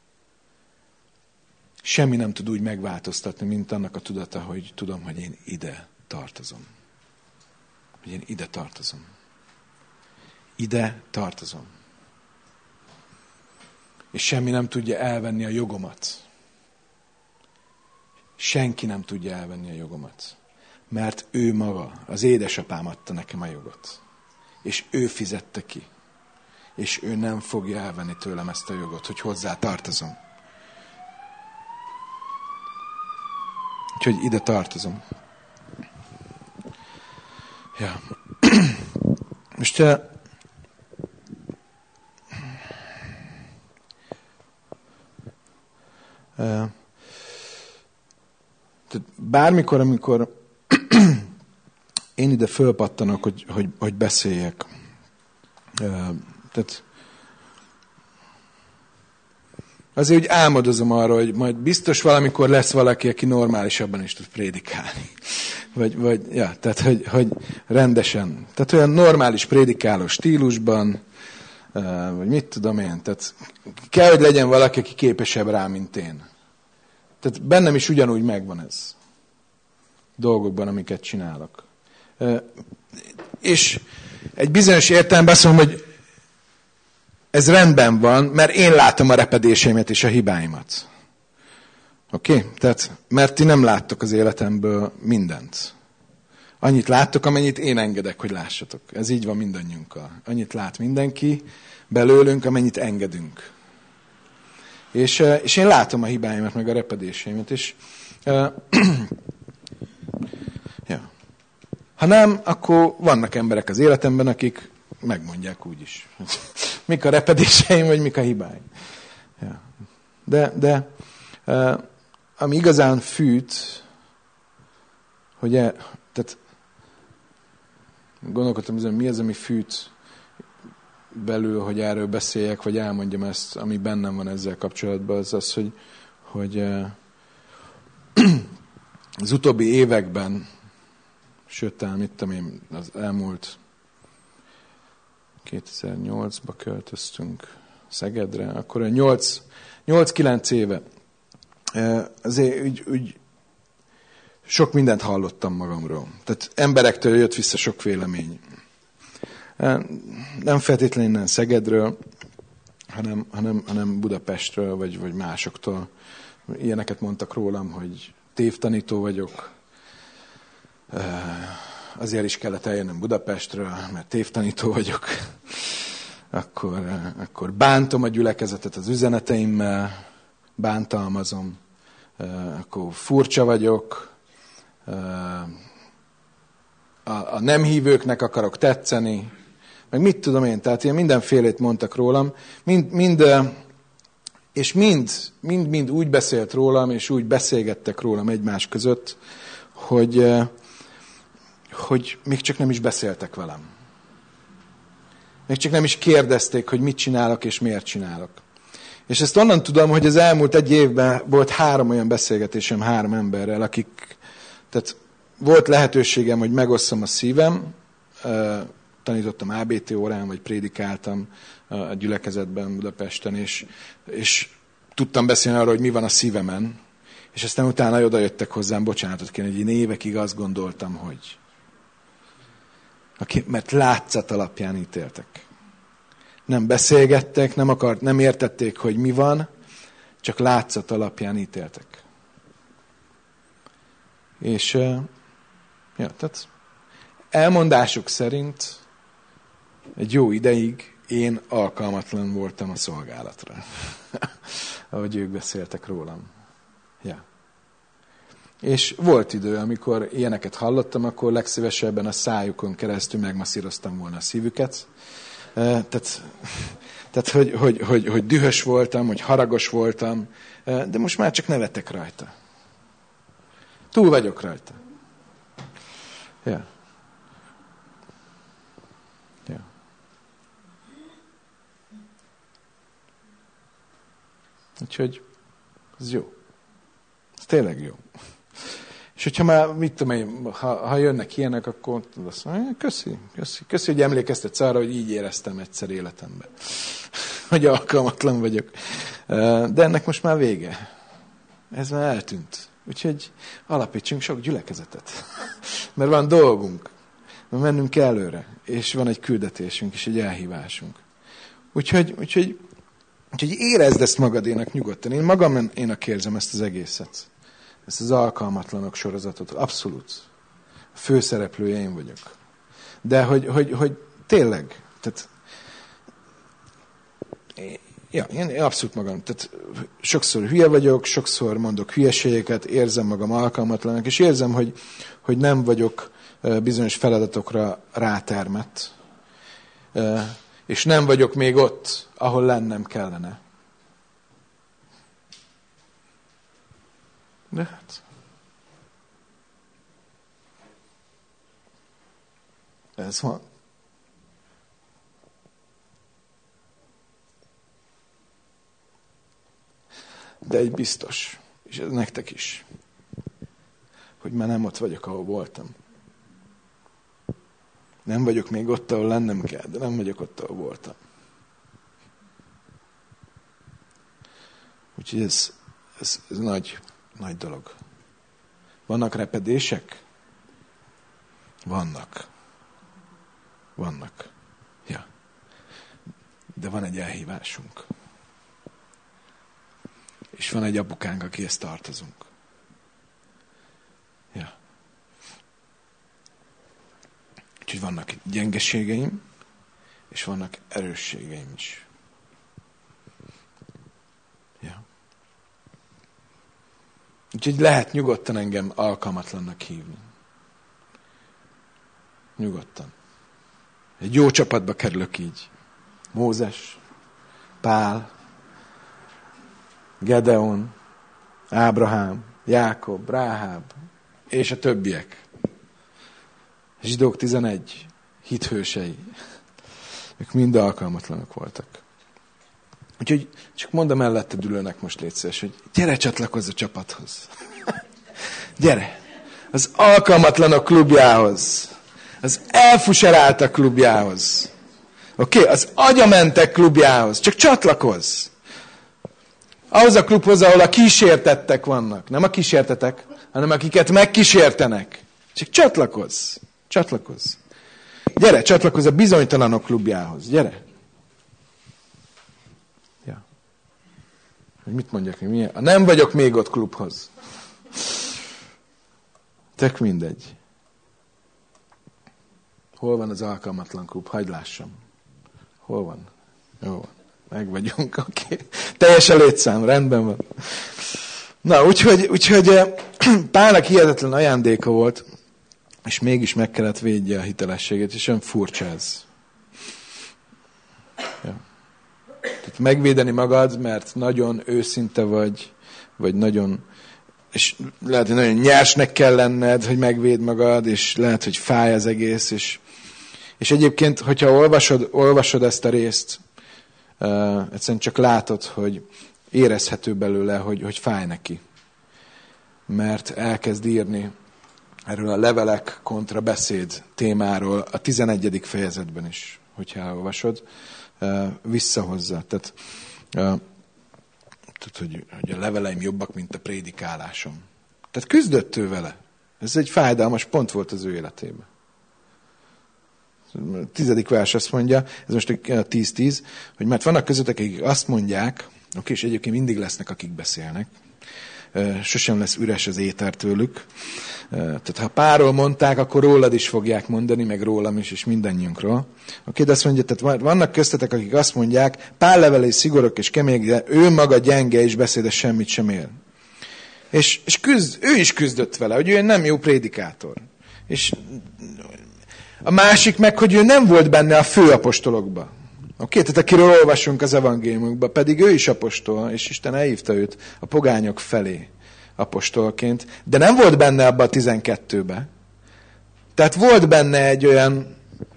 Semmi nem tud úgy megváltoztatni, mint annak a tudata, hogy tudom, hogy én ide tartozom. Hogy én ide tartozom. ide tartozom. És semmi nem tudja elvenni a jogomat. Senki nem tudja elvenni a jogomat. Mert ő maga, az édesapám adta nekem a jogot. És ő fizette ki. És ő nem fogja elvenni tőlem ezt a jogot, hogy hozzá tartozom. Úgyhogy ide tartozom. Ja. Most tehát bármikor, amikor én ide fölpattanok, hogy beszéljek, tehát azért úgy álmodozom arra, hogy majd biztos valamikor lesz valaki, aki normálisabban is tud prédikálni. Tehát, hogy rendesen. Tehát olyan normális prédikáló stílusban, vagy mit tudom én. Tehát kell, hogy legyen valaki, aki képesebb rá, mint én. Tehát bennem is ugyanúgy megvan ez. Dolgokban, amiket csinálok. És egy bizonyos értelemben azt mondom, hogy ez rendben van, mert én látom a repedéseimet és a hibáimat. Oké? Tehát, mert ti nem láttok az életemből mindent. Annyit láttok, amennyit én engedek, hogy lássatok. Ez így van mindannyiunkkal. Annyit lát mindenki belőlünk, amennyit engedünk. És én látom a hibáimat, meg a repedéseimet. És, ja. Ha nem, akkor vannak emberek az életemben, akik megmondják úgyis. Mik a repedéseim, vagy mik a hibáim. Ja. De ami igazán fűt, hogy tehát gondolkodtam, hogy mi az, ami fűt belül, hogy erről beszéljek, vagy elmondjam ezt, ami bennem van ezzel kapcsolatban, az az, hogy az utóbbi években, sőt, talán mit tudom én, az elmúlt 2008-ba költöztünk Szegedre, akkor 8-9 éve azért úgy sok mindent hallottam magamról. Tehát emberektől jött vissza sok vélemény. Nem feltétlenül innen Szegedről, hanem Budapestről, vagy másoktól. Ilyeneket mondtak rólam, hogy tévtanító vagyok. Azért is kellett eljönnöm Budapestről, mert tévtanító vagyok. Akkor bántom a gyülekezetet az üzeneteimmel, bántalmazom, akkor furcsa vagyok, a nem hívőknek akarok tetszeni, meg mit tudom én, tehát ilyen mindenfélét mondtak rólam, és mind úgy beszélt rólam, és úgy beszélgettek rólam egymás között, hogy még csak nem is beszéltek velem. Még csak nem is kérdezték, hogy mit csinálok, és miért csinálok. És ezt onnan tudom, hogy az elmúlt egy évben volt 3 olyan beszélgetésem 3 emberrel, tehát volt lehetőségem, hogy megosszam a szívem, tanítottam ABT órán, vagy prédikáltam a gyülekezetben Budapesten, és tudtam beszélni arról, hogy mi van a szívemen, és aztán utána oda jöttek hozzám, bocsánatot kérni, hogy én évekig azt gondoltam, hogy mert látszat alapján ítéltek. Nem beszélgettek, nem értették, hogy mi van, csak látszat alapján ítéltek. És tehát elmondásuk szerint egy jó ideig én alkalmatlan voltam a szolgálatra. Ahogy ők beszéltek rólam. Ja. És volt idő, amikor ilyeneket hallottam, akkor legszívesebben a szájukon keresztül megmasszíroztam volna a szívüket. Tehát hogy dühös voltam, hogy haragos voltam, de most már csak nevetek rajta. Túl vagyok rajta. Ja. Ja. Úgyhogy ez jó. Ez tényleg jó. És hogyha már, mit tudom én, ha jönnek ilyenek, akkor azt mondja, köszi, hogy emlékeztetsz arra, hogy így éreztem egyszer életemben. Hogy alkalmatlan vagyok. De ennek most már vége. Ez már eltűnt. Úgyhogy alapítsunk sok gyülekezetet. Mert van dolgunk. mennünk kell előre, és van egy küldetésünk, és egy elhívásunk. Úgyhogy érezd ezt magadénak nyugodtan. Én magamnak érzem ezt az egészet. Ezt az alkalmatlanok sorozatot. Abszolút. A főszereplője én vagyok. De hogy tényleg, tehát én abszolút magam. Tehát sokszor hülye vagyok, sokszor mondok hülyeségeket, érzem magam alkalmatlanak, és érzem, hogy nem vagyok bizonyos feladatokra rátermett. És nem vagyok még ott, ahol lennem kellene. De hát... ez van. De egy biztos, és ez nektek is, hogy már nem ott vagyok, ahol voltam. Nem vagyok még ott, ahol lennem kell, de nem vagyok ott, ahol voltam. Úgyhogy ez nagy dolog. Vannak repedések? Vannak. Ja. De van egy elhívásunk. És van egy apukánk, akihez tartozunk. Ja. Úgyhogy vannak gyengeségeim, és vannak erősségeim is. Ja. Úgyhogy lehet nyugodtan engem alkalmatlannak hívni. Nyugodtan. Egy jó csapatba kerülök így. Mózes, Pál, Gedeon, Ábrahám, Jákob, Ráháb, és a többiek. Zsidók 11 hithősei. Ők mind alkalmatlanok voltak. Úgyhogy csak mondd a melletted ülőnek most légy szíves, hogy gyere csatlakozz a csapathoz. Gyere! Az alkalmatlanok klubjához. Az elfuseráltak klubjához. Oké? Az agyamentek klubjához. Csak csatlakozz. Ahhoz a klubhoz, ahol a kísértettek vannak. Nem a kísértetek, hanem akiket megkísértenek. Csak csatlakozz. Csatlakozz. Gyere, csatlakozz a bizonytalanok klubjához. Gyere. Ja. Hogy mit mondjak? Milyen? A nem vagyok még ott klubhoz. Tök mindegy. Hol van az alkalmatlan klub? Hagyd lássam. Hol van? Jó van. Meg vagyunk, oké. Teljes a létszám, rendben van. Na, úgyhogy Pálnak hihetetlen ajándéka volt, és mégis meg kellett védje a hitelességét, és olyan furcsa ez. Ja. Tehát megvédeni magad, mert nagyon őszinte vagy nagyon, és lehet, hogy nagyon nyersnek kell lenned, hogy megvéd magad, és lehet, hogy fáj az egész, és egyébként, hogyha olvasod ezt a részt, egyszerűen csak látod, hogy érezhető belőle, hogy fáj neki. Mert elkezd írni erről a levelek kontra beszéd témáról a 11. fejezetben is, hogyha elolvasod, visszahozza. Tehát, hogy a leveleim jobbak, mint a prédikálásom. Tehát küzdött ő vele. Ez egy fájdalmas pont volt az ő életében. A 10. vers azt mondja, ez most a 10-10, hogy mert vannak közöttek, akik azt mondják, oké, és egyébként mindig lesznek, akik beszélnek, sosem lesz üres az éter tőlük. Tehát ha Pálról mondták, akkor rólad is fogják mondani, meg rólam is, és mindannyiunkról. Oké, de azt mondja, tehát vannak köztetek, akik azt mondják, Pál levelei szigorúak és kemények, de ő maga gyenge és beszédes semmit sem ér. És ő is küzdött vele, hogy ő nem jó prédikátor. És a másik meg, hogy ő nem volt benne a főapostolokba. Oké, tehát akiről olvasunk az evangéliumokban, pedig ő is apostol, és Isten elhívta őt a pogányok felé apostolként, de nem volt benne abba a 12-be. Tehát volt benne egy olyan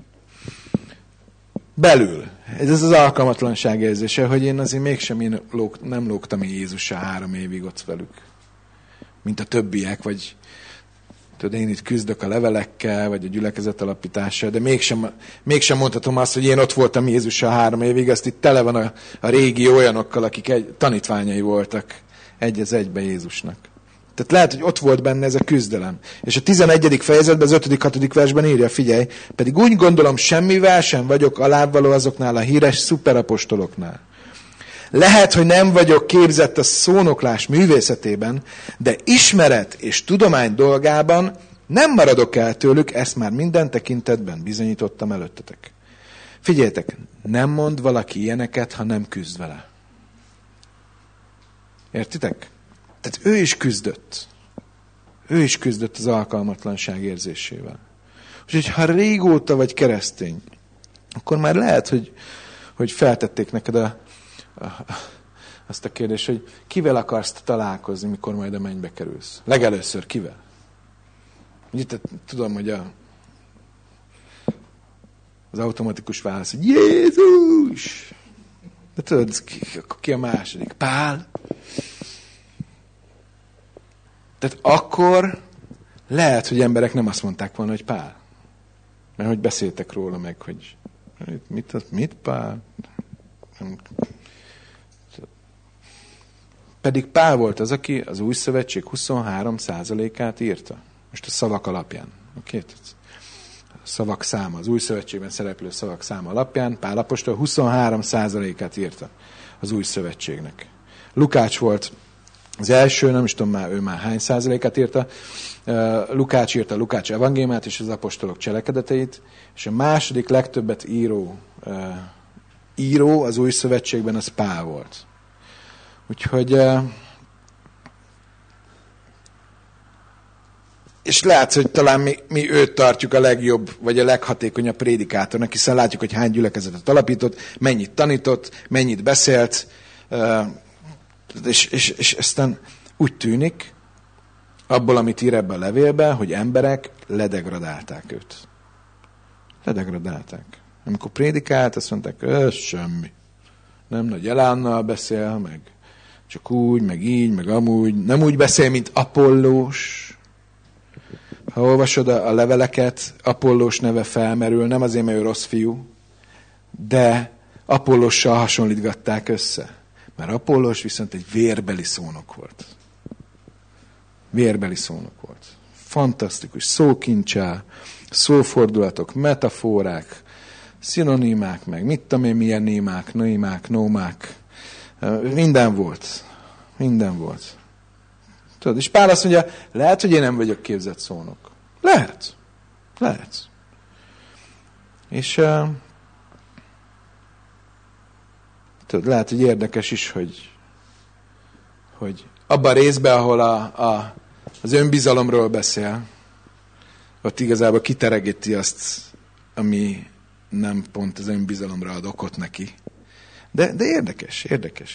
belül, ez az alkalmatlanság érzése, hogy én azért mégsem nem lógtam Jézussal 3 évig ott velük, mint a többiek, vagy tudod, én itt küzdök a levelekkel, vagy a gyülekezet alapítással, de mégsem mondhatom azt, hogy én ott voltam Jézussal 3 évig, azt itt tele van a régi olyanokkal, akik tanítványai voltak egy az egybe Jézusnak. Tehát lehet, hogy ott volt benne ez a küzdelem. És a 11. fejezetben, az 5.-6. versben írja, figyelj, pedig úgy gondolom, semmivel sem vagyok alábbvaló azoknál a híres szuperapostoloknál. Lehet, hogy nem vagyok képzett a szónoklás művészetében, de ismeret és tudomány dolgában nem maradok el tőlük, ezt már minden tekintetben bizonyítottam előttetek. Figyeljetek, nem mond valaki ilyeneket, ha nem küzd vele. Értitek? Tehát ő is küzdött. Ő is küzdött az alkalmatlanság érzésével. Úgyhogy ha régóta vagy keresztény, akkor már lehet, hogy feltették neked azt a kérdést, hogy kivel akarsz találkozni, mikor majd a mennybe kerülsz. Legelőször kivel? Ugye, tudom, hogy az automatikus válasz, hogy Jézus! De tudod, ki a második? Pál? Tehát akkor lehet, hogy emberek nem azt mondták volna, hogy Pál. Mert hogy beszéltek róla meg, hogy mit Pál? Pedig Pál volt az, aki az Új Szövetség 23%-át írta. Most a szavak alapján. Oké? A szavak száma, az Új Szövetségben szereplő szavak száma alapján Pál apostol 23%-át írta az Új Szövetségnek. Lukács volt az első, nem is tudom ő már hány százalékát írta. Lukács írta Lukács evangéliumát és az apostolok cselekedeteit, és a második legtöbbet író az Új Szövetségben az Pál volt. Úgyhogy és látsz, hogy talán mi őt tartjuk a legjobb, vagy a leghatékonyabb prédikátornak, hiszen látjuk, hogy hány gyülekezetet alapított, mennyit tanított, mennyit beszélt, és aztán úgy tűnik, abból, amit ír ebbe a levélbe, hogy emberek ledegradálták őt. Ledegradálták. Amikor prédikált, azt mondták, ez semmi. Nem nagy elánnal beszél, meg csak úgy, meg így, meg amúgy. Nem úgy beszél, mint Apollós. Ha olvasod a leveleket, Apollós neve felmerül, nem azért, mert ő rossz fiú, de Apollossal hasonlítgatták össze. Mert Apollós viszont egy vérbeli szónok volt. Vérbeli szónok volt. Fantasztikus. Szókincsel, szófordulatok, metaforák, szinonimák, meg mit tudom én, milyen némák, noimák, nómák. Minden volt. Minden volt. Tudod, és Pál azt mondja, lehet, hogy én nem vagyok képzett szónok. Lehet. Lehet. És tudod, lehet, hogy érdekes is, hogy abban a részben, ahol az önbizalomról beszél, ott igazából kiteregeti azt, ami nem pont az önbizalomra ad okot neki. De érdekes.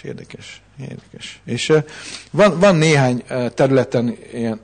És van néhány területen ilyen,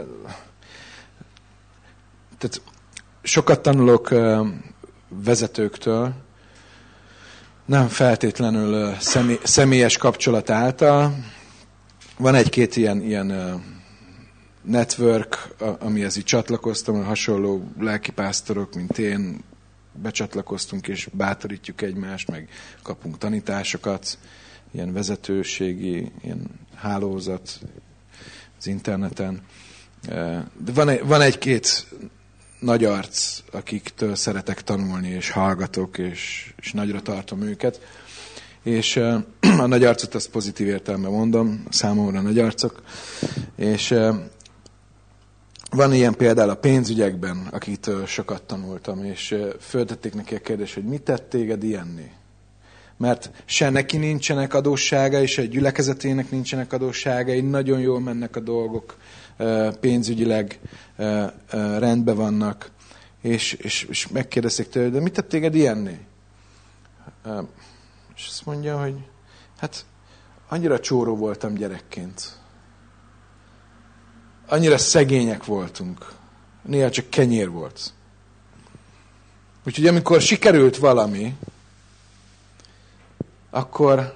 tehát sokat tanulok vezetőktől, nem feltétlenül személyes kapcsolat által. Van egy-két ilyen network, amihez így csatlakoztam, hasonló lelkipásztorok, mint én, becsatlakoztunk és bátorítjuk egymást, meg kapunk tanításokat, ilyen vezetőségi, ilyen hálózat az interneten. De van egy-két nagy arc, akiktől szeretek tanulni, és hallgatok, és nagyra tartom őket. És a nagy arcot azt pozitív értelemben mondom, számomra nagy arcok. És van ilyen például a pénzügyekben, akitől sokat tanultam, és föltették neki a kérdést, hogy mit tett téged ilyenné? Mert se neki nincsenek adósságai, se egy gyülekezetének nincsenek adósságai, nagyon jól mennek a dolgok, pénzügyileg rendben vannak, és megkérdezték tőle, de mit tett téged ilyenné? És azt mondja, hogy hát annyira csóró voltam gyerekként. Annyira szegények voltunk. Néha csak kenyér volt. Úgyhogy amikor sikerült valami, akkor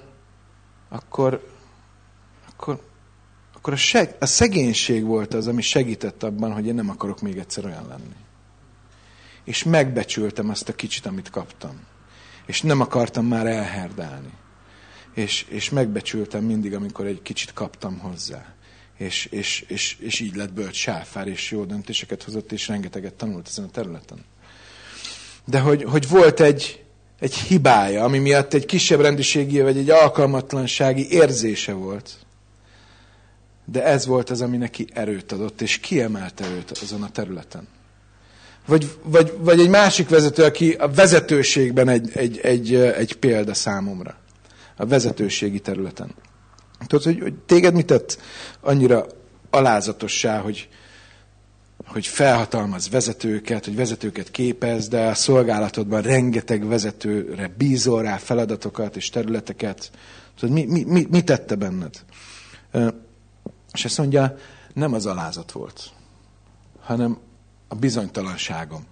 a szegénység volt az, ami segített abban, hogy én nem akarok még egyszer olyan lenni. És megbecsültem azt a kicsit, amit kaptam. És nem akartam már elherdálni. És megbecsültem mindig, amikor egy kicsit kaptam hozzá. és így lett bölcs sáfár, és jó döntéseket hozott, és rengeteget tanult ezen a területen. De hogy volt egy hibája, ami miatt egy kisebb rendiségi, vagy egy alkalmatlansági érzése volt. De ez volt az, ami neki erőt adott, és kiemelte őt azon a területen. Vagy egy másik vezető, aki a vezetőségben egy példa számomra. A vezetőségi területen. Tudod, hogy téged mit tett annyira alázatossá, hogy felhatalmaz vezetőket, hogy vezetőket képez, de a szolgálatodban rengeteg vezetőre bízol rá feladatokat és területeket. Tudod, mi tette benned? És ezt mondja, nem az alázat volt, hanem a bizonytalanságom.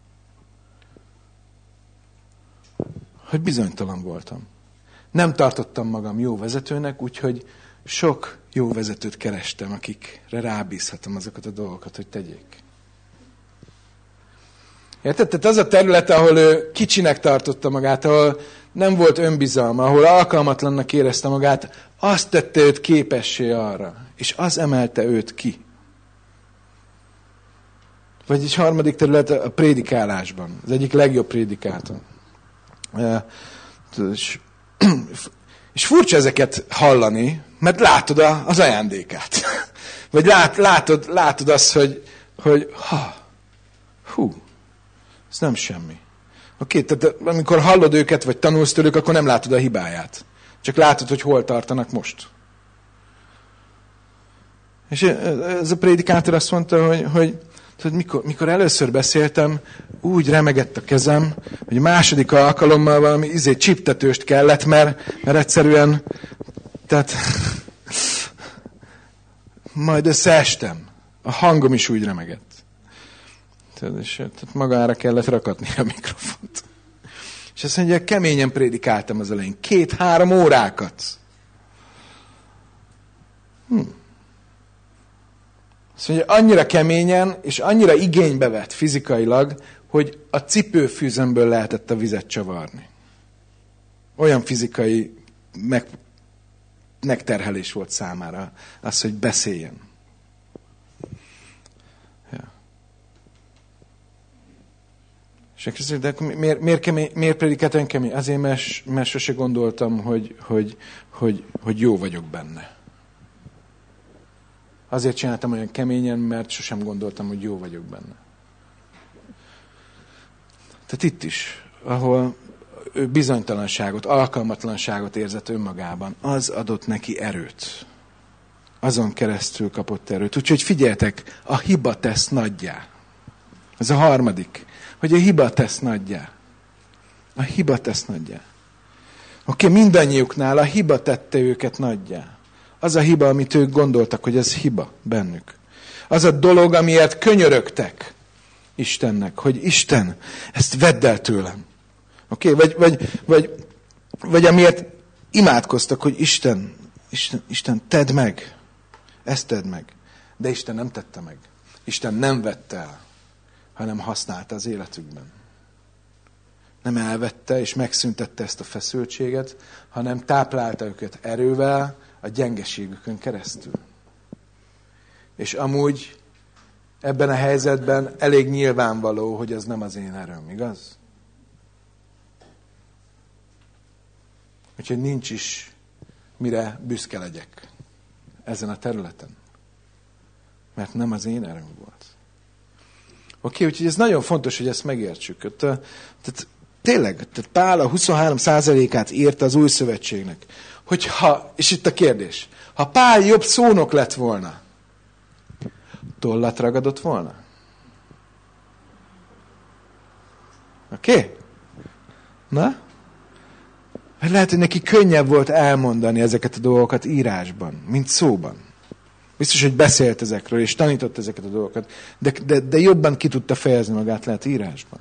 Hogy bizonytalan voltam. Nem tartottam magam jó vezetőnek, úgyhogy sok jó vezetőt kerestem, akikre rábízhatom azokat a dolgokat, hogy tegyék. Érted? Tehát az a terület, ahol ő kicsinek tartotta magát, ahol nem volt önbizalma, ahol alkalmatlannak érezte magát, azt tette őt képessé arra, és az emelte őt ki. Vagy egy harmadik terület a prédikálásban. Az egyik legjobb prédikátor. És furcsa ezeket hallani, mert látod az ajándékát. Vagy látod azt, hogy ez nem semmi. Oké, tehát amikor hallod őket, vagy tanulsz tőlük, akkor nem látod a hibáját. Csak látod, hogy hol tartanak most. És ez a prédikátor azt mondta, hogy mikor először beszéltem, úgy remegett a kezem, hogy a második alkalommal valami csiptetőst kellett, mert egyszerűen, tehát majd összeestem. A hangom is úgy remegett. Tehát magára kellett rakatni a mikrofont. És azt mondja, keményen prédikáltam az elején. 2-3 órákat. Azt mondja, annyira keményen, és annyira igénybe vett fizikailag, hogy a cipőfűzömből lehetett a vizet csavarni. Olyan fizikai megterhelés volt számára az, hogy beszéljen. Ja. És akkor de miért prédikáltam kemény? Azért, mert sose gondoltam, hogy jó vagyok benne. Azért csináltam olyan keményen, mert sosem gondoltam, hogy jó vagyok benne. Tehát itt is, ahol ő bizonytalanságot, alkalmatlanságot érzett önmagában, az adott neki erőt. Azon keresztül kapott erőt. Úgyhogy figyeljetek, a hiba tesz nagyjá. Ez a harmadik, hogy a hiba tesz nagyjá. A hiba tesz nagyjá. Oké, mindannyiuknál a hiba tette őket nagyjá. Az a hiba, amit ők gondoltak, hogy ez hiba bennük. Az a dolog, amiért könyörögtek Istennek, hogy Isten, ezt vedd el tőlem. Oké? Vagy amiért imádkoztak, hogy Isten, tedd meg. Ezt tedd meg. De Isten nem tette meg. Isten nem vette el, hanem használta az életükben. Nem elvette és megszüntette ezt a feszültséget, hanem táplálta őket erővel, a gyengeségükön keresztül. És amúgy ebben a helyzetben elég nyilvánvaló, hogy ez nem az én erőm, igaz? Úgyhogy nincs is mire büszke legyek ezen a területen. Mert nem az én erőm volt. Oké, úgyhogy ez nagyon fontos, hogy ezt megértsük. Tehát tényleg, Pál a 23%-át írta az új szövetségnek. És itt a kérdés, ha Pál jobb szónok lett volna, tollat ragadott volna? Oké? Na? Lehet, hogy neki könnyebb volt elmondani ezeket a dolgokat írásban, mint szóban. Biztos, hogy beszélt ezekről, és tanított ezeket a dolgokat, de jobban ki tudta fejezni magát, lehet írásban.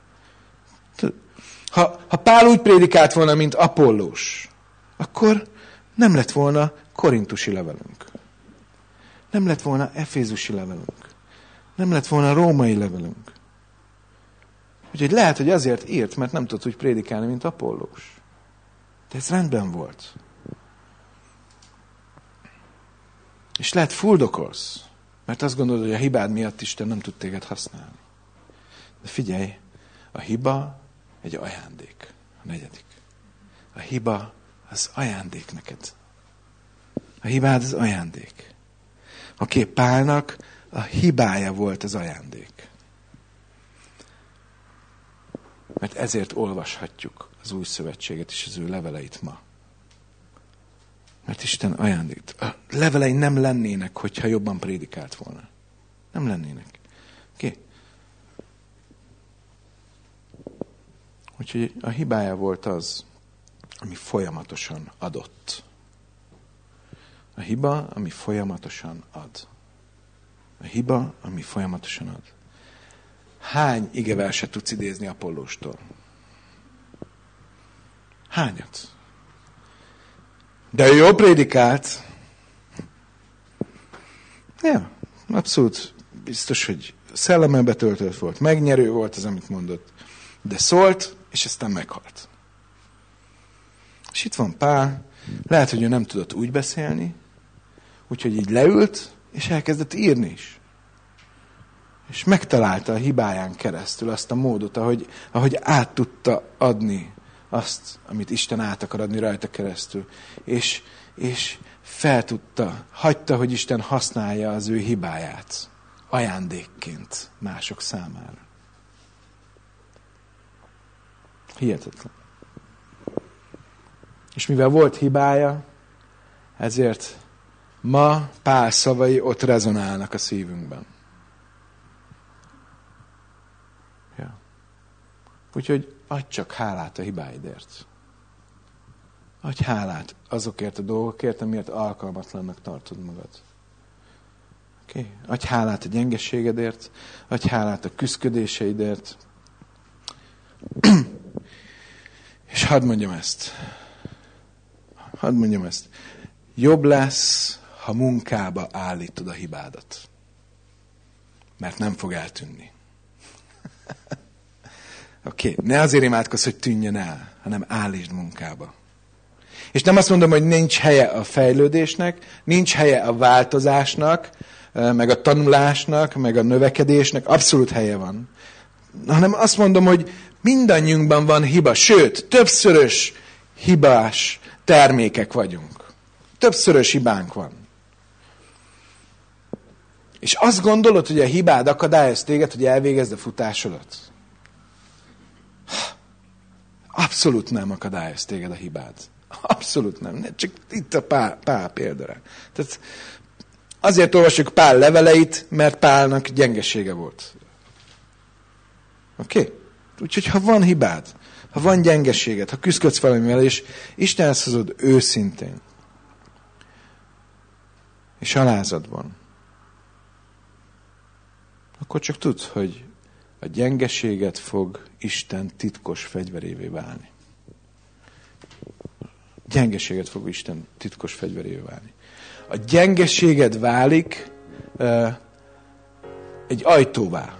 Ha Pál úgy prédikált volna, mint Apollós, akkor nem lett volna korintusi levelünk. Nem lett volna efézusi levelünk. Nem lett volna római levelünk. Úgyhogy lehet, hogy azért írt, mert nem tudott úgy prédikálni, mint Apollós. De ez rendben volt. És lehet fuldokolsz, mert azt gondolod, hogy a hibád miatt Isten nem tud téged használni. De figyelj, a hiba egy ajándék. A negyedik. A hiba az ajándék neked. A hibád az ajándék. Oké, Pálnak a hibája volt az ajándék. Mert ezért olvashatjuk az Új Szövetséget és az ő leveleit ma. Mert Isten ajándék. A levelei nem lennének, hogyha jobban prédikált volna. Nem lennének. Oké? Úgyhogy a hibája volt az, ami folyamatosan adott. A hiba, ami folyamatosan ad. A hiba, ami folyamatosan ad. Hány igeverset tudsz idézni Apollóstól? Hányat? De ő jól prédikált. Ja, abszolút biztos, hogy szellemmel betöltött volt. Megnyerő volt az, amit mondott. De szólt, és aztán meghalt. És itt van Pál, lehet, hogy ő nem tudott úgy beszélni, úgyhogy így leült, és elkezdett írni is. És megtalálta a hibáján keresztül azt a módot, ahogy át tudta adni azt, amit Isten át akar adni rajta keresztül. És hagyta, hogy Isten használja az ő hibáját ajándékként mások számára. Hihetetlen. És mivel volt hibája, ezért ma Pál szavai ott rezonálnak a szívünkben. Ja. Úgyhogy adj csak hálát a hibáidért. Adj hálát azokért a dolgokért, amiért alkalmatlannak tartod magad. Okay? Adj hálát a gyengeségedért, adj hálát a küszködéseidért. És hadd mondjam ezt. Jobb lesz, ha munkába állítod a hibádat. Mert nem fog eltűnni. Oké, ne azért imádkozz, hogy tűnjön el, hanem állítsd munkába. És nem azt mondom, hogy nincs helye a fejlődésnek, nincs helye a változásnak, meg a tanulásnak, meg a növekedésnek, abszolút helye van. Hanem azt mondom, hogy mindannyiunkban van hiba, sőt, többszörös hibás termékek vagyunk. Többszörös hibánk van. És azt gondolod, hogy a hibád akadályoz téged, hogy elvégezd a futásodat? Abszolút nem akadályoz téged a hibád. Abszolút nem. Csak itt a Pál példára. Tehát azért olvasjuk Pál leveleit, mert Pálnak gyengesége volt. Oké? Úgyhogy ha van hibád, ha van gyengeséged, ha küzdködsz valamivel, és Istenhez hozod őszintén, és alázatban, akkor csak tudd, hogy a gyengeséget fog Isten titkos fegyverévé válni. Gyengeséget fog Isten titkos fegyverévé válni. A gyengeséged válik egy ajtóvá,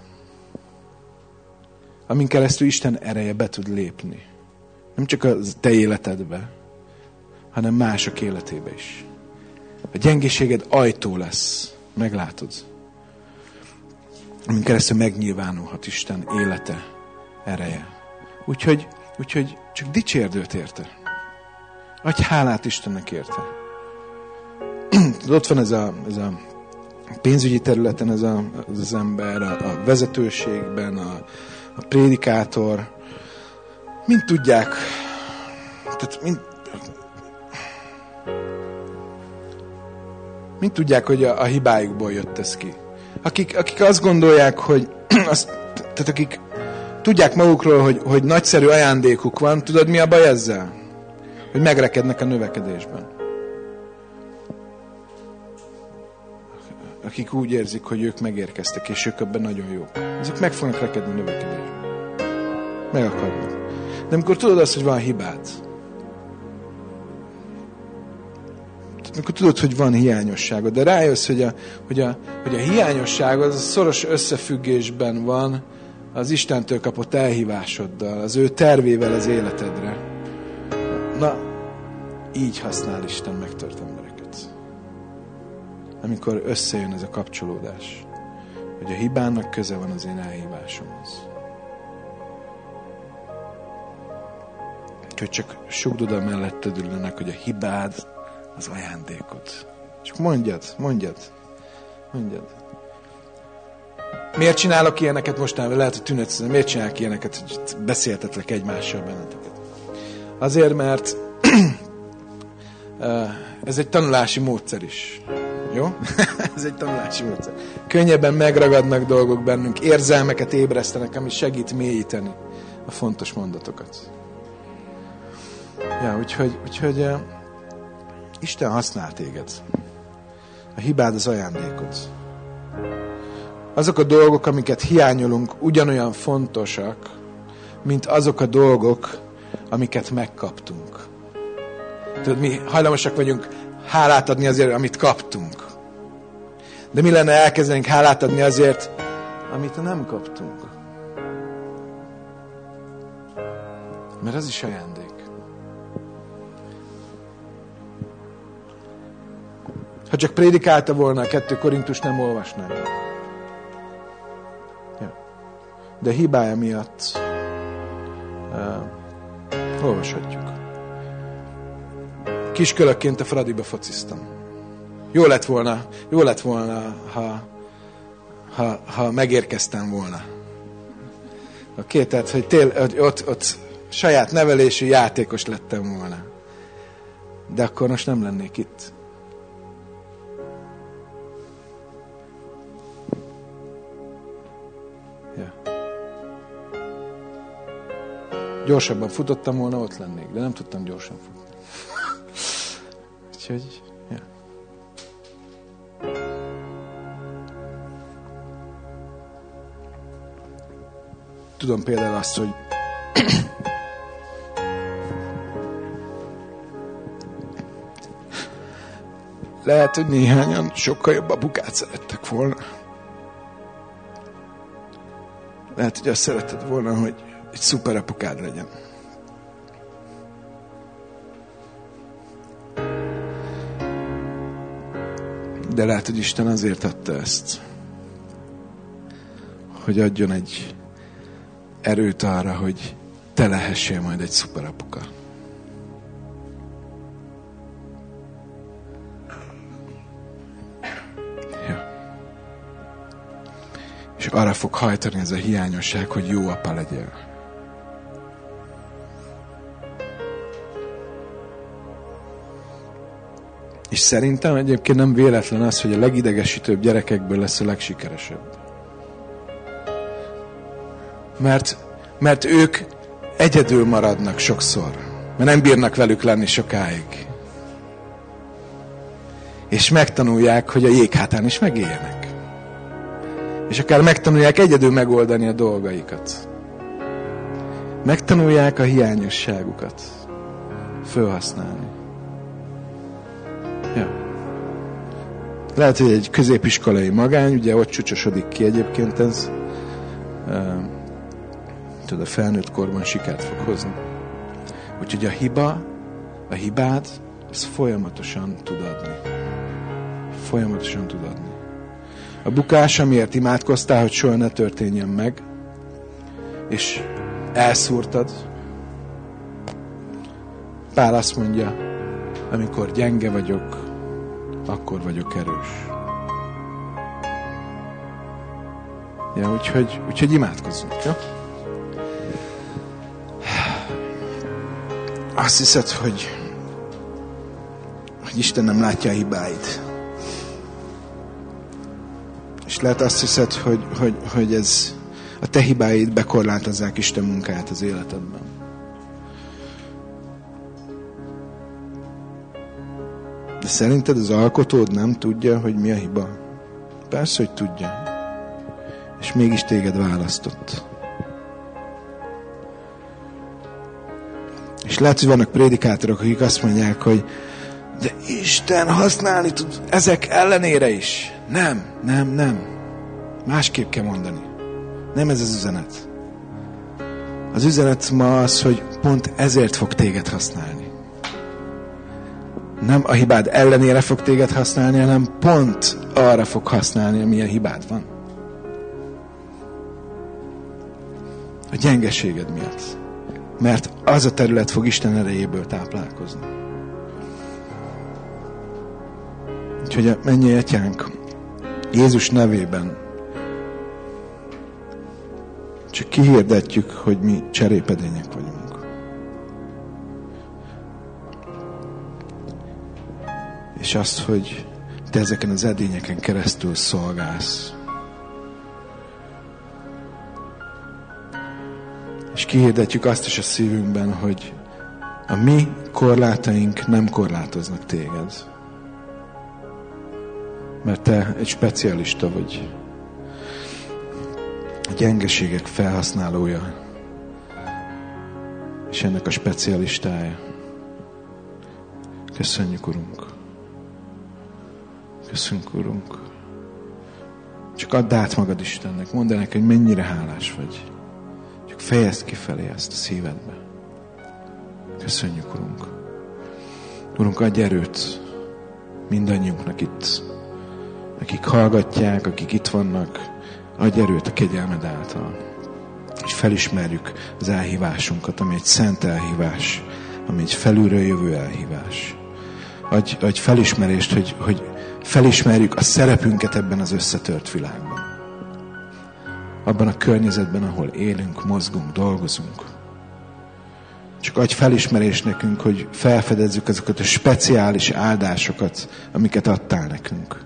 amin keresztül Isten ereje be tud lépni. Nem csak a te életedbe, hanem mások életébe is. A gyengeséged ajtó lesz, meglátod. Amin keresztül megnyilvánulhat Isten élete, ereje. Úgyhogy csak dicsérd őt érte. Adj hálát Istennek érte. Ott van ez a pénzügyi területen ez az ember, a vezetőségben, a prédikátor. Mind tudják, tehát mind tudják, hogy a hibájukból jött ez ki. Akik azt gondolják, hogy tehát akik tudják magukról, hogy nagyszerű ajándékuk van, tudod mi a baj ezzel? Hogy megrekednek a növekedésben. Akik úgy érzik, hogy ők megérkeztek, és ők ebben nagyon jók. Azok meg fognak rekedni a növekedésben. Megakadnak. De amikor tudod azt, hogy van hibád, amikor tudod, hogy van hiányosságod, de rájössz, hogy a hiányosság az a szoros összefüggésben van az Istentől kapott elhívásoddal, az ő tervével az életedre. Na, így használ Isten megtört embereket. amikor összejön ez a kapcsolódás, hogy a hibának köze van az én elhívásomhoz. Hogy csak sugdod a melletted ülőnek, hogy a hibád az ajándékod. Csak mondjad. Miért csinálok ilyeneket mostanában? Lehet, hogy tűnhet, miért csinálok ilyeneket, hogy beszéltetlek egymással benneteket? Azért, mert ez egy tanulási módszer is. Jó? Ez egy tanulási módszer. Könnyebben megragadnak dolgok bennünk, érzelmeket ébresztenek, ami segít mélyíteni a fontos mondatokat. Ja, úgyhogy Isten használ téged. A hibád az ajándékod. Azok a dolgok, amiket hiányolunk, ugyanolyan fontosak, mint azok a dolgok, amiket megkaptunk. Tudod, mi hajlamosak vagyunk hálát adni azért, amit kaptunk. De mi lenne elkezdenénk hálát adni azért, amit nem kaptunk? Mert az is ajándék. Ha csak prédikálta volna a 2 Korintus, nem olvasnám. Ja. De hibája miatt olvashatjuk. Kiskölökként a Fradiba fociztam. Jó lett volna, ha megérkeztem volna. Oké, tehát, hogy ott saját nevelésű játékos lettem volna. De akkor most nem lennék itt. Ja. Gyorsabban futottam volna, ott lennék, de nem tudtam gyorsan futni. Úgyhogy, ja. Tudom például azt, hogy lehet, hogy néhányan sokkal jobb apukát szerettek volna. Lehet, hogy azt szeretted volna, hogy egy szuper apukád legyen. De lehet, hogy Isten azért adta ezt, hogy adjon egy erőt arra, hogy te lehessél majd egy szuper apuka. Ja. És arra fog hajtani ez a hiányosság, hogy jó apa legyél. És szerintem egyébként nem véletlen az, hogy a legidegesítőbb gyerekekből lesz a legsikeresebb. Mert ők egyedül maradnak sokszor. Mert nem bírnak velük lenni sokáig. És megtanulják, hogy a jéghátán is megéljenek. És akár megtanulják egyedül megoldani a dolgaikat. Megtanulják a hiányosságukat felhasználni. Ja. Lehet, hogy egy középiskolai magány, ugye ott csúcsosodik ki egyébként ez. Tudod, a felnőtt korban sikert fog hozni. Úgyhogy a hibád, ez folyamatosan tud adni. Folyamatosan tud adni. A bukás, amiért imádkoztál, hogy soha ne történjen meg, és elszúrtad. Pál azt mondja, amikor gyenge vagyok, akkor vagyok erős. Ja, úgyhogy imádkozzunk, jó? Azt hiszed, hogy Isten nem látja a hibáid. És lehet azt hiszed, hogy ez a te hibáid bekorlátozzák Isten munkáját az életedben. De szerinted az alkotód nem tudja, hogy mi a hiba? Persze, hogy tudja. És mégis téged választott. És lehet, hogy vannak prédikátorok, akik azt mondják, hogy de Isten használni tud ezek ellenére is. Nem. Másképp kell mondani. Nem ez az üzenet. Az üzenet ma az, hogy pont ezért fog téged használni. nem a hibád ellenére fog téged használni, hanem pont arra fog használni, amilyen hibád van. A gyengeséged miatt. Mert az a terület fog Isten erejéből táplálkozni. Úgyhogy a mennyei Atyánk, Jézus nevében csak kihirdetjük, hogy mi cserépedények vagyunk. És azt, hogy te ezeken az edényeken keresztül szolgálsz. És kihirdetjük azt is a szívünkben, hogy a mi korlátaink nem korlátoznak téged. Mert te egy specialista vagy. A gyengeségek felhasználója. És ennek a specialistája. Köszönjük, Urunk. Köszönjük, Urunk. Csak add át magad Istennek. Mondd el neki, hogy mennyire hálás vagy. Csak fejezd ki felé ezt a szívedbe. Köszönjük, Urunk. Urunk, adj erőt mindannyiunknak itt. Akik hallgatják, akik itt vannak, adj erőt a kegyelmed által. És felismerjük az elhívásunkat, ami egy szent elhívás, ami egy felülről jövő elhívás. Adj felismerést, hogy felismerjük a szerepünket ebben az összetört világban. Abban a környezetben, ahol élünk, mozgunk, dolgozunk. Csak adj felismerést nekünk, hogy felfedezzük azokat a speciális áldásokat, amiket adtál nekünk.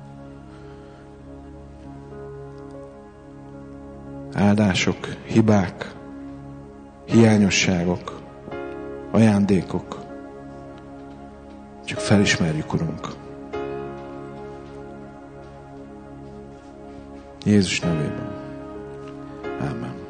Áldások, hibák, hiányosságok, ajándékok. Csak felismerjük, Urunk. Jézus nevében. Ámen.